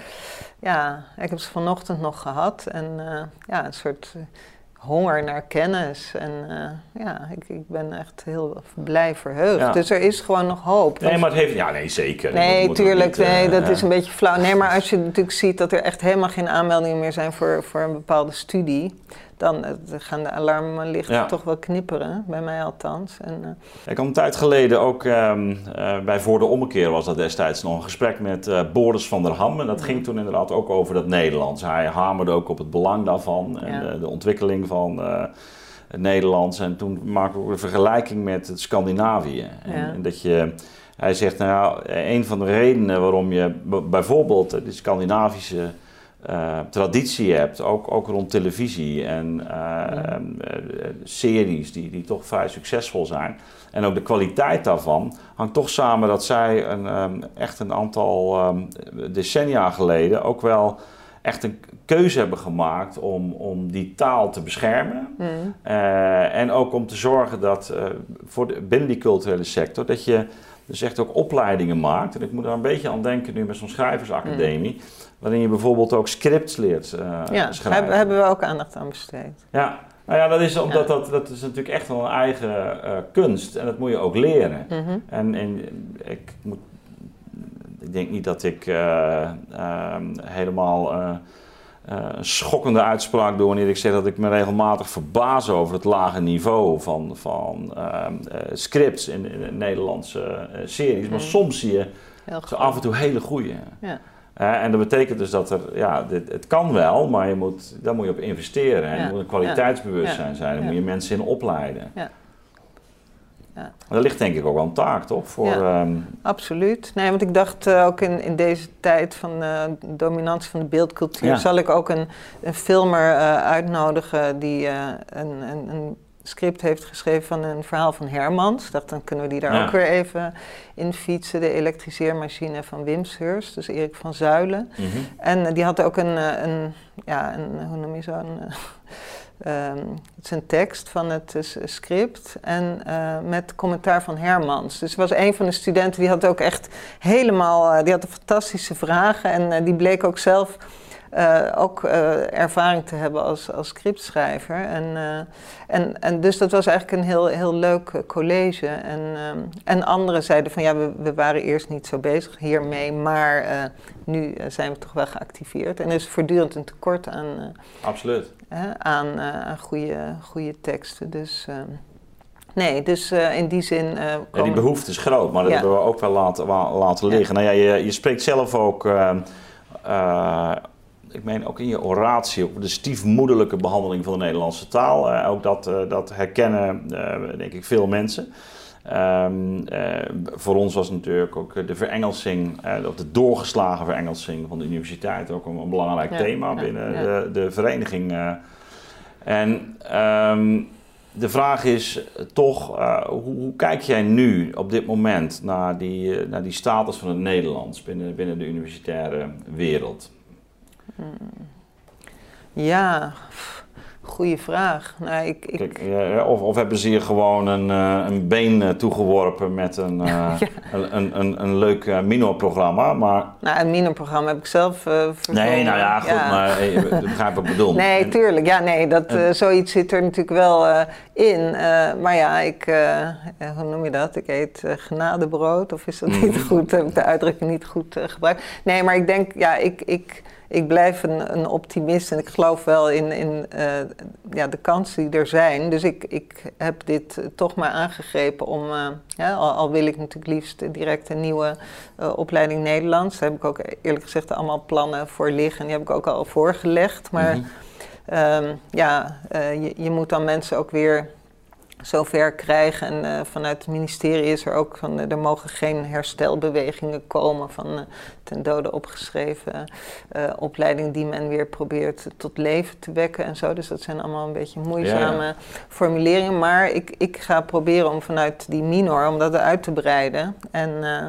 Speaker 2: ja ik heb ze vanochtend nog gehad. En uh, ja, een soort... Uh, honger naar kennis. En uh, ja, ik, ik ben echt heel blij verheugd. Ja. Dus er is gewoon nog hoop.
Speaker 1: Nee, maar het heeft... Ja, nee, zeker.
Speaker 2: Nee,
Speaker 1: moet,
Speaker 2: tuurlijk.
Speaker 1: niet,
Speaker 2: nee,
Speaker 1: uh,
Speaker 2: dat
Speaker 1: uh,
Speaker 2: is een beetje flauw. Nee, maar als je natuurlijk ziet dat er echt helemaal geen aanmeldingen meer zijn voor, voor een bepaalde studie, dan uh, gaan de alarmlichten ja. toch wel knipperen. Bij mij althans. En, uh,
Speaker 1: ik had een tijd geleden ook um, uh, bij Voor de Ommekeer was dat destijds nog een gesprek met uh, Boris van der Ham. En dat ging toen inderdaad ook over dat Nederlands. Hij hamerde ook op het belang daarvan en ja. de, de ontwikkeling van uh, het Nederlands. En toen maakten we ook een vergelijking met het Scandinavië. En,
Speaker 2: ja.
Speaker 1: en dat je... Hij zegt, nou ja, een van de redenen waarom je b- bijvoorbeeld de Scandinavische uh, traditie hebt, ook, ook rond televisie en uh, ja. uh, series die, die toch vrij succesvol zijn. En ook de kwaliteit daarvan hangt toch samen dat zij een, um, echt een aantal um, decennia geleden ook wel echt een keuze hebben gemaakt om, om die taal te beschermen. Mm. Uh, en ook om te zorgen dat uh, voor de, binnen die culturele sector dat je dus echt ook opleidingen maakt. En ik moet daar een beetje aan denken nu met zo'n schrijversacademie. Mm. Waarin je bijvoorbeeld ook scripts leert uh,
Speaker 2: ja,
Speaker 1: schrijven.
Speaker 2: Daar hebben we ook aandacht aan besteed.
Speaker 1: Ja, nou ja, dat is omdat ja. dat, dat is natuurlijk echt wel een eigen uh, kunst. En dat moet je ook leren. Mm-hmm. En, en ik, moet, ik denk niet dat ik uh, uh, helemaal... Uh, Uh, een schokkende uitspraak doe wanneer ik zeg dat ik me regelmatig verbaas over het lage niveau van, van uh, uh, scripts in, in de Nederlandse uh, series. Mm. Maar soms zie je zo af en toe hele goede. Ja. Uh, en dat betekent dus dat er, ja, dit, het kan wel, maar je moet, daar moet je op investeren. En ja. er moet een kwaliteitsbewustzijn ja. zijn, daar ja. moet je mensen in opleiden. Ja. Ja. Dat ligt denk ik ook wel een taak, toch? Voor,
Speaker 2: ja,
Speaker 1: um...
Speaker 2: absoluut. Nee, want ik dacht uh, ook in, in deze tijd van uh, dominantie van de beeldcultuur, ja. zal ik ook een, een filmer uh, uitnodigen die uh, een, een, een script heeft geschreven van een verhaal van Hermans. Ik dacht, dan kunnen we die daar ja. ook weer even in fietsen. De elektriseermachine van Wimshurst, dus Erik van Zuilen. Mm-hmm. En uh, die had ook een, een, ja, een, hoe noem je zo'n... Uh, Um, het is een tekst van het uh, script en uh, met commentaar van Hermans. Dus er was een van de studenten die had ook echt helemaal, uh, die had fantastische vragen en uh, die bleek ook zelf uh, ook uh, ervaring te hebben als, als scriptschrijver. En, uh, en, en dus dat was eigenlijk een heel, heel leuk uh, college. En, um, en anderen zeiden van ja, we, we waren eerst niet zo bezig hiermee, maar uh, nu uh, zijn we toch wel geactiveerd. En er is voortdurend een tekort aan... Uh,
Speaker 1: Absoluut.
Speaker 2: Hè, aan, uh, aan goede, goede teksten. Dus uh, nee, dus uh, in die zin... Uh, komen...
Speaker 1: ja, die behoefte is groot, maar dat ja. hebben we ook wel laten, laten liggen. Ja. Nou ja, je, je spreekt zelf ook, uh, uh, ik meen ook in je oratie, op de stiefmoederlijke behandeling van de Nederlandse taal. Uh, ook dat, uh, dat herkennen, uh, denk ik, veel mensen. Um, uh, voor ons was natuurlijk ook de verengelsing, uh, of de doorgeslagen verengelsing van de universiteit ook een, een belangrijk ja, thema ja, binnen ja. De, de vereniging. Uh, en um, de vraag is toch, uh, hoe, hoe kijk jij nu op dit moment naar die, uh, naar die status van het Nederlands binnen, binnen de universitaire wereld?
Speaker 2: Ja, goede vraag. Nou, ik, ik...
Speaker 1: Kijk, ja, of, of hebben ze hier gewoon een, uh, een been uh, toegeworpen met een, uh, ja. een, een, een, een leuk uh, minorprogramma, maar...
Speaker 2: Nou, een minorprogramma heb ik zelf uh, verzonnen.
Speaker 1: Nee, nou ja, goed, ja. maar je begrijpt wat ik bedoel.
Speaker 2: Nee, en, tuurlijk. Ja, nee, dat, uh, zoiets zit er natuurlijk wel uh, in. Uh, maar ja, ik, uh, hoe noem je dat? Ik eet uh, genadebrood, of is dat mm. niet goed? Heb ik de uitdrukking niet goed uh, gebruikt? Nee, maar ik denk, ja, ik... ik Ik blijf een, een optimist en ik geloof wel in, in uh, ja, de kansen die er zijn. Dus ik, ik heb dit uh, toch maar aangegrepen om, uh, ja, al, al wil ik natuurlijk liefst direct een nieuwe uh, opleiding Nederlands. Daar heb ik ook eerlijk gezegd allemaal plannen voor liggen en die heb ik ook al voorgelegd. Maar mm-hmm. um, ja, uh, je, je moet dan mensen ook weer zover krijgen. En uh, vanuit het ministerie is er ook van, uh, er mogen geen herstelbewegingen komen van uh, ten dode opgeschreven uh, opleiding die men weer probeert tot leven te wekken en zo. Dus dat zijn allemaal een beetje moeizame ja, ja. formuleringen. Maar ik, ik ga proberen om vanuit die minor, om dat uit te breiden. En uh,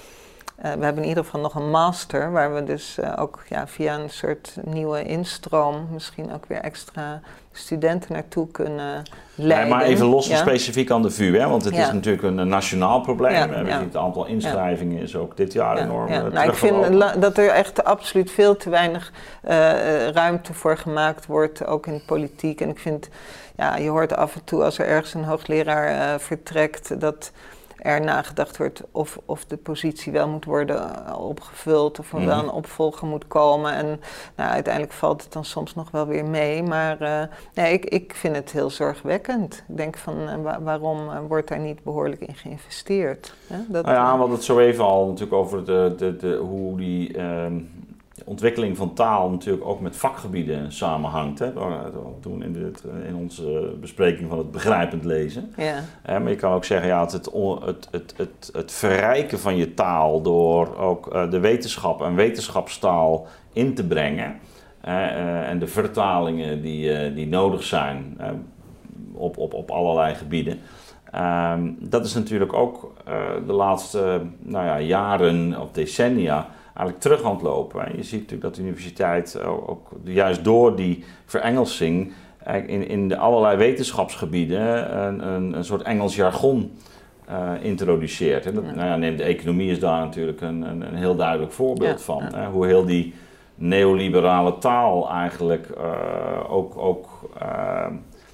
Speaker 2: Uh, we hebben in ieder geval nog een master, waar we dus uh, ook ja, via een soort nieuwe instroom misschien ook weer extra studenten naartoe kunnen leiden.
Speaker 1: Nee, maar even los ja? specifiek aan de V U, hè? Want het ja. is natuurlijk een nationaal probleem. Ja, we
Speaker 2: ja.
Speaker 1: zien het aantal inschrijvingen ja. is ook dit jaar ja, enorm
Speaker 2: ja.
Speaker 1: uh,
Speaker 2: nou, ik vind la- dat er echt absoluut veel te weinig uh, ruimte voor gemaakt wordt, ook in de politiek. En ik vind, ja, je hoort af en toe als er ergens een hoogleraar uh, vertrekt, dat er nagedacht wordt of, of de positie wel moet worden opgevuld of er mm-hmm. wel een opvolger moet komen. En nou, uiteindelijk valt het dan soms nog wel weer mee. Maar uh, nee, ik, ik vind het heel zorgwekkend. Ik denk van uh, wa- waarom uh, wordt daar niet behoorlijk in geïnvesteerd? Hè? Dat,
Speaker 1: nou ja, we hadden het zo even al natuurlijk over de, de, de, hoe die... Um De ontwikkeling van taal natuurlijk ook met vakgebieden samenhangt. Hè? Toen in, dit, in onze bespreking van het begrijpend lezen.
Speaker 2: Ja.
Speaker 1: Uh, maar je kan ook zeggen, ja, het, het, het, het, het, het verrijken van je taal door ook uh, de wetenschap en wetenschapstaal in te brengen. Uh, uh, en de vertalingen die, uh, die nodig zijn uh, op, op, op allerlei gebieden. Uh, dat is natuurlijk ook uh, de laatste nou ja, jaren of decennia eigenlijk terug aan het lopen. Je ziet natuurlijk dat de universiteit ook juist door die verengelsing in, in de allerlei wetenschapsgebieden een, een, een soort Engels jargon uh, introduceert. En dat, nou ja, neem de economie is daar natuurlijk een, een, een heel duidelijk voorbeeld ja, van. Ja. Hè? Hoe heel die neoliberale taal eigenlijk uh, ook, ook uh,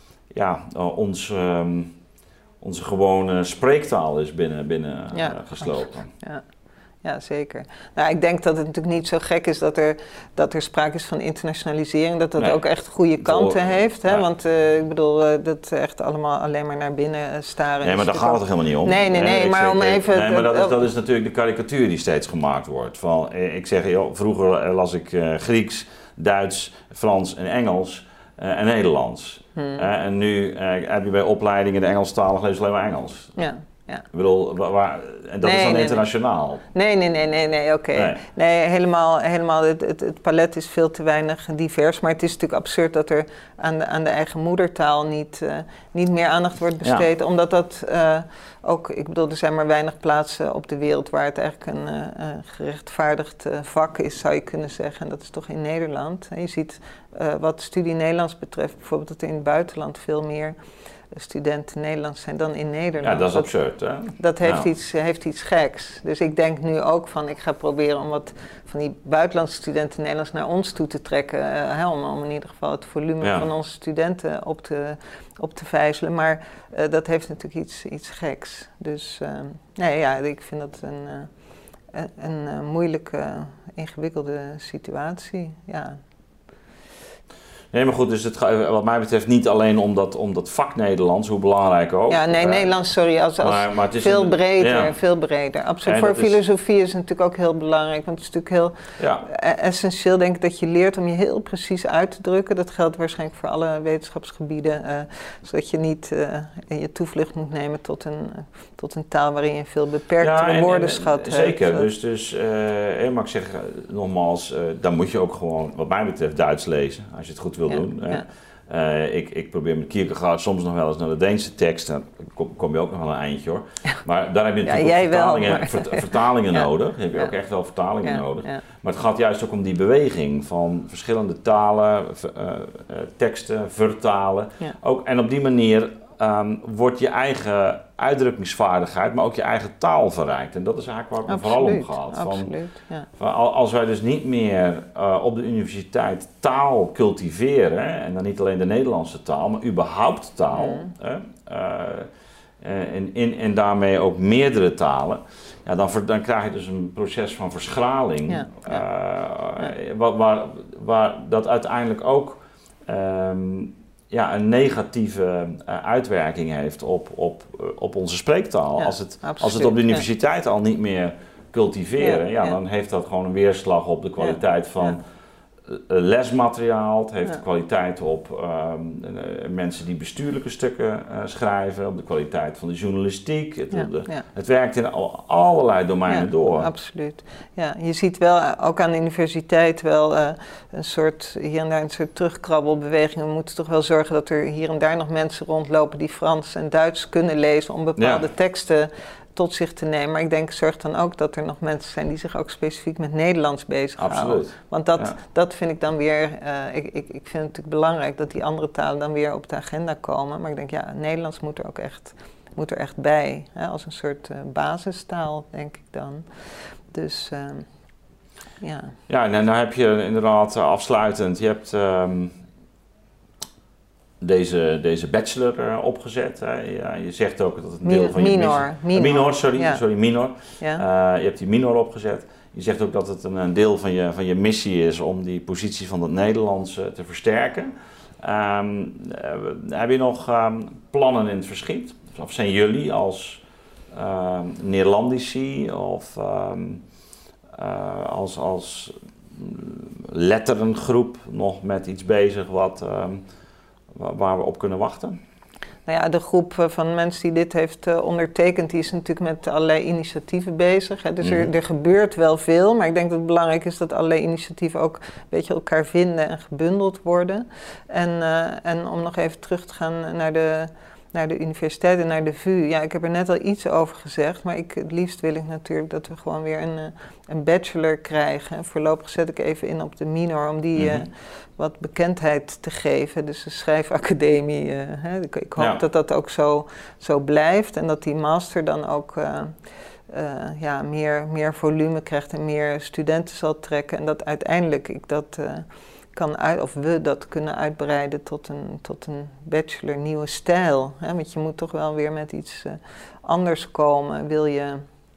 Speaker 1: ja, uh, ons, um, onze gewone spreektaal is binnen, binnen ja, uh, geslopen.
Speaker 2: Ja. Ja, zeker. Nou, ik denk dat het natuurlijk niet zo gek is dat er, dat er sprake is van internationalisering. Dat dat nee. ook echt goede kanten Vol, heeft. Hè? Ja. Want uh, ik bedoel, uh, dat echt allemaal alleen maar naar binnen staren.
Speaker 1: Nee, maar daar gaat het toch helemaal niet om?
Speaker 2: Nee, nee, nee. nee maar om even...
Speaker 1: Nee, maar dat is, dat is natuurlijk de karikatuur die steeds gemaakt wordt. Van, ik zeg, joh, vroeger las ik uh, Grieks, Duits, Frans en Engels uh, en Nederlands. Hmm. Uh, en nu uh, heb je bij opleidingen de Engelstalig lees alleen maar Engels.
Speaker 2: Ja. Ja.
Speaker 1: Ik bedoel, waar, waar, en dat nee, is dan nee, internationaal?
Speaker 2: Nee, nee, nee, nee, nee, oké. Okay. Nee. nee, helemaal, helemaal het, het, het palet is veel te weinig divers. Maar het is natuurlijk absurd dat er aan de, aan de eigen moedertaal niet, uh, niet meer aandacht wordt besteed. Ja. Omdat dat uh, ook, ik bedoel, er zijn maar weinig plaatsen op de wereld waar het eigenlijk een uh, gerechtvaardigd uh, vak is, zou je kunnen zeggen. En dat is toch in Nederland. Je ziet uh, wat studie Nederlands betreft, bijvoorbeeld dat er in het buitenland veel meer studenten Nederlands zijn dan in Nederland.
Speaker 1: Ja, dat is absurd, hè?
Speaker 2: Dat heeft,
Speaker 1: ja.
Speaker 2: iets, heeft iets geks. Dus ik denk nu ook van, ik ga proberen om wat van die buitenlandse studenten Nederlands naar ons toe te trekken. Uh, hè, om, om in ieder geval het volume ja. van onze studenten op te, op te vijzelen. Maar uh, dat heeft natuurlijk iets, iets geks. Dus uh, nee, ja, ik vind dat een, uh, een, een uh, moeilijke, ingewikkelde situatie, ja.
Speaker 1: Nee, maar goed, dus het gaat wat mij betreft niet alleen om dat, om dat vak Nederlands, hoe belangrijk ook.
Speaker 2: Ja, nee, uh, Nederlands, sorry, als, als maar, maar het is veel een, breder, ja. veel breder. Absoluut. Voor filosofie is... is het natuurlijk ook heel belangrijk, want het is natuurlijk heel ja. essentieel, denk ik, dat je leert om je heel precies uit te drukken. Dat geldt waarschijnlijk voor alle wetenschapsgebieden, uh, zodat je niet uh, je toevlucht moet nemen tot een, uh, tot een taal waarin je veel beperktere ja, woordenschat hebt.
Speaker 1: Zeker, dus, dus uh, mag ik zeggen, nogmaals, uh, dan moet je ook gewoon, wat mij betreft, Duits lezen, als je het goed wil ja, doen. Ja. Uh, ik, ik probeer met Kierkegaard soms nog wel eens naar de Deense tekst. Dan kom, kom je ook nog wel een eindje hoor. Maar daar heb je natuurlijk
Speaker 2: ja,
Speaker 1: ook vertalingen,
Speaker 2: wel, maar...
Speaker 1: vert, vertalingen
Speaker 2: ja.
Speaker 1: nodig. Daar heb je
Speaker 2: ja.
Speaker 1: ook echt wel vertalingen
Speaker 2: ja.
Speaker 1: nodig.
Speaker 2: Ja.
Speaker 1: Maar het gaat juist ook om die beweging van verschillende talen, uh, uh, teksten, vertalen. Ja. Ook, en op die manier um, wordt je eigen uitdrukkingsvaardigheid, maar ook je eigen taal verrijkt. En dat is eigenlijk waar het me vooral om gaat. Van,
Speaker 2: Absoluut, ja.
Speaker 1: van, als wij dus niet meer uh, op de universiteit taal cultiveren, en dan niet alleen de Nederlandse taal, maar überhaupt taal, mm. uh, uh, en, in, en daarmee ook meerdere talen, ja, dan, ver, dan krijg je dus een proces van verschraling, ja, ja. Uh, ja. Waar, waar, waar dat uiteindelijk ook um, ja, een negatieve uh, uitwerking heeft op, op, uh, op onze spreektaal. Ja, als, het, als het op de universiteit ja. al niet meer cultiveren, ja, ja, ja. dan heeft dat gewoon een weerslag op de kwaliteit ja. van ja. lesmateriaal. Het heeft ja. de kwaliteit op um, uh, mensen die bestuurlijke stukken uh, schrijven, op de kwaliteit van de journalistiek. Het, ja. de, ja. het werkt in al, allerlei domeinen ja, door.
Speaker 2: Absoluut. Ja, je ziet wel, ook aan de universiteit, wel uh, een soort, hier en daar een soort terugkrabbelbeweging. We moeten toch wel zorgen dat er hier en daar nog mensen rondlopen die Frans en Duits kunnen lezen om bepaalde ja. teksten tot zich te nemen. Maar ik denk, zorg dan ook dat er nog mensen zijn die zich ook specifiek met Nederlands bezighouden.
Speaker 1: Absoluut.
Speaker 2: Want dat,
Speaker 1: ja.
Speaker 2: dat vind ik dan weer, uh, ik, ik, ik vind het natuurlijk belangrijk dat die andere talen dan weer op de agenda komen. Maar ik denk, ja, Nederlands moet er ook echt, moet er echt bij. Hè, als een soort uh, basistaal, denk ik dan. Dus, uh, ja.
Speaker 1: Ja, en dan heb je inderdaad uh, afsluitend, je hebt... Um, Deze, deze bachelor uh, opgezet. Hè. Ja, je zegt ook dat het een deel van je
Speaker 2: minor,
Speaker 1: missie...
Speaker 2: minor.
Speaker 1: Minor, sorry, ja. sorry, minor.
Speaker 2: Ja.
Speaker 1: Uh, je hebt die minor opgezet. Je zegt ook dat het een, een deel van je, van je missie is om die positie van het Nederlands uh, te versterken. Um, uh, heb je nog um, plannen in het verschiet? Of zijn jullie als uh, Neerlandici of um, uh, als, als letterengroep nog met iets bezig wat... Um, waar we op kunnen wachten?
Speaker 2: Nou ja, de groep van mensen die dit heeft uh, ondertekend, die is natuurlijk met allerlei initiatieven bezig. Hè. Dus mm-hmm. er, er gebeurt wel veel, maar ik denk dat het belangrijk is dat allerlei initiatieven ook een beetje elkaar vinden en gebundeld worden. En, uh, en om nog even terug te gaan naar de, naar de universiteit en naar de V U. Ja, ik heb er net al iets over gezegd, maar ik, het liefst wil ik natuurlijk dat we gewoon weer een, een bachelor krijgen. En voorlopig zet ik even in op de minor om die... Mm-hmm. Uh, wat bekendheid te geven, dus de schrijfacademie. Uh, hè. Ik, ik hoop ja. dat dat ook zo, zo blijft en dat die master dan ook uh, uh, ja, meer, meer volume krijgt en meer studenten zal trekken en dat uiteindelijk ik dat uh, kan uit, of we dat kunnen uitbreiden tot een, tot een bachelor nieuwe stijl. Hè. Want je moet toch wel weer met iets uh, anders komen, wil je,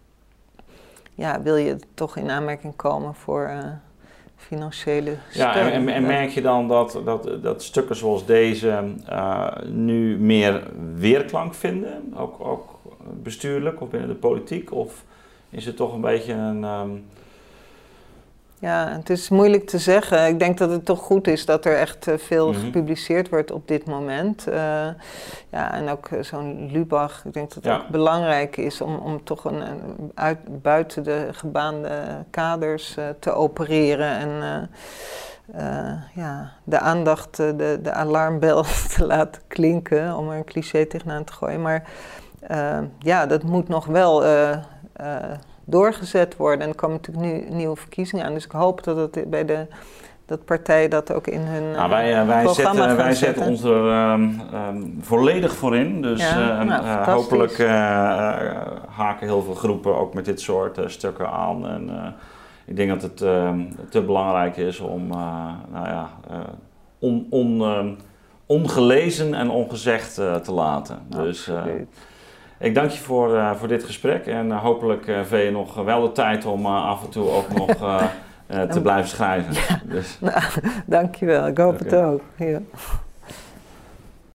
Speaker 2: ja, wil je toch in aanmerking komen voor... Uh, financiële steun.
Speaker 1: Ja, en, en merk je dan dat, dat, dat stukken zoals deze uh, nu meer weerklank vinden? Ook, ook bestuurlijk of binnen de politiek? Of is het toch een beetje een... Um...
Speaker 2: Ja, het is moeilijk te zeggen. Ik denk dat het toch goed is dat er echt uh, veel mm-hmm. gepubliceerd wordt op dit moment. Uh, ja, en ook uh, zo'n Lubach, ik denk dat het ja. ook belangrijk is om, om toch een, een uit, buiten de gebaande kaders uh, te opereren. En uh, uh, ja, de aandacht, uh, de, de alarmbel te laten klinken, om er een cliché tegenaan te gooien. Maar uh, ja, dat moet nog wel... Uh, uh, doorgezet worden. En er komen natuurlijk nu nieuwe verkiezingen aan. Dus ik hoop dat het bij de dat partijen dat ook in hun nou,
Speaker 1: wij, uh, wij
Speaker 2: programma
Speaker 1: zetten,
Speaker 2: gaan
Speaker 1: wij
Speaker 2: zetten.
Speaker 1: zetten ons er um, um, volledig voor in. Dus ja, uh, nou, uh, hopelijk uh, uh, haken heel veel groepen ook met dit soort uh, stukken aan. En uh, ik denk dat het uh, te belangrijk is om uh, nou ja, uh, on, on, uh, ongelezen en ongezegd uh, te laten. Dus, uh, ik dank je voor, uh, voor dit gesprek en uh, hopelijk uh, vind je nog wel de tijd om uh, af en toe ook nog uh, uh, te blijven schrijven.
Speaker 2: Ja,
Speaker 1: dus.
Speaker 2: nou, dank je wel, ik hoop okay. het ook. Ja.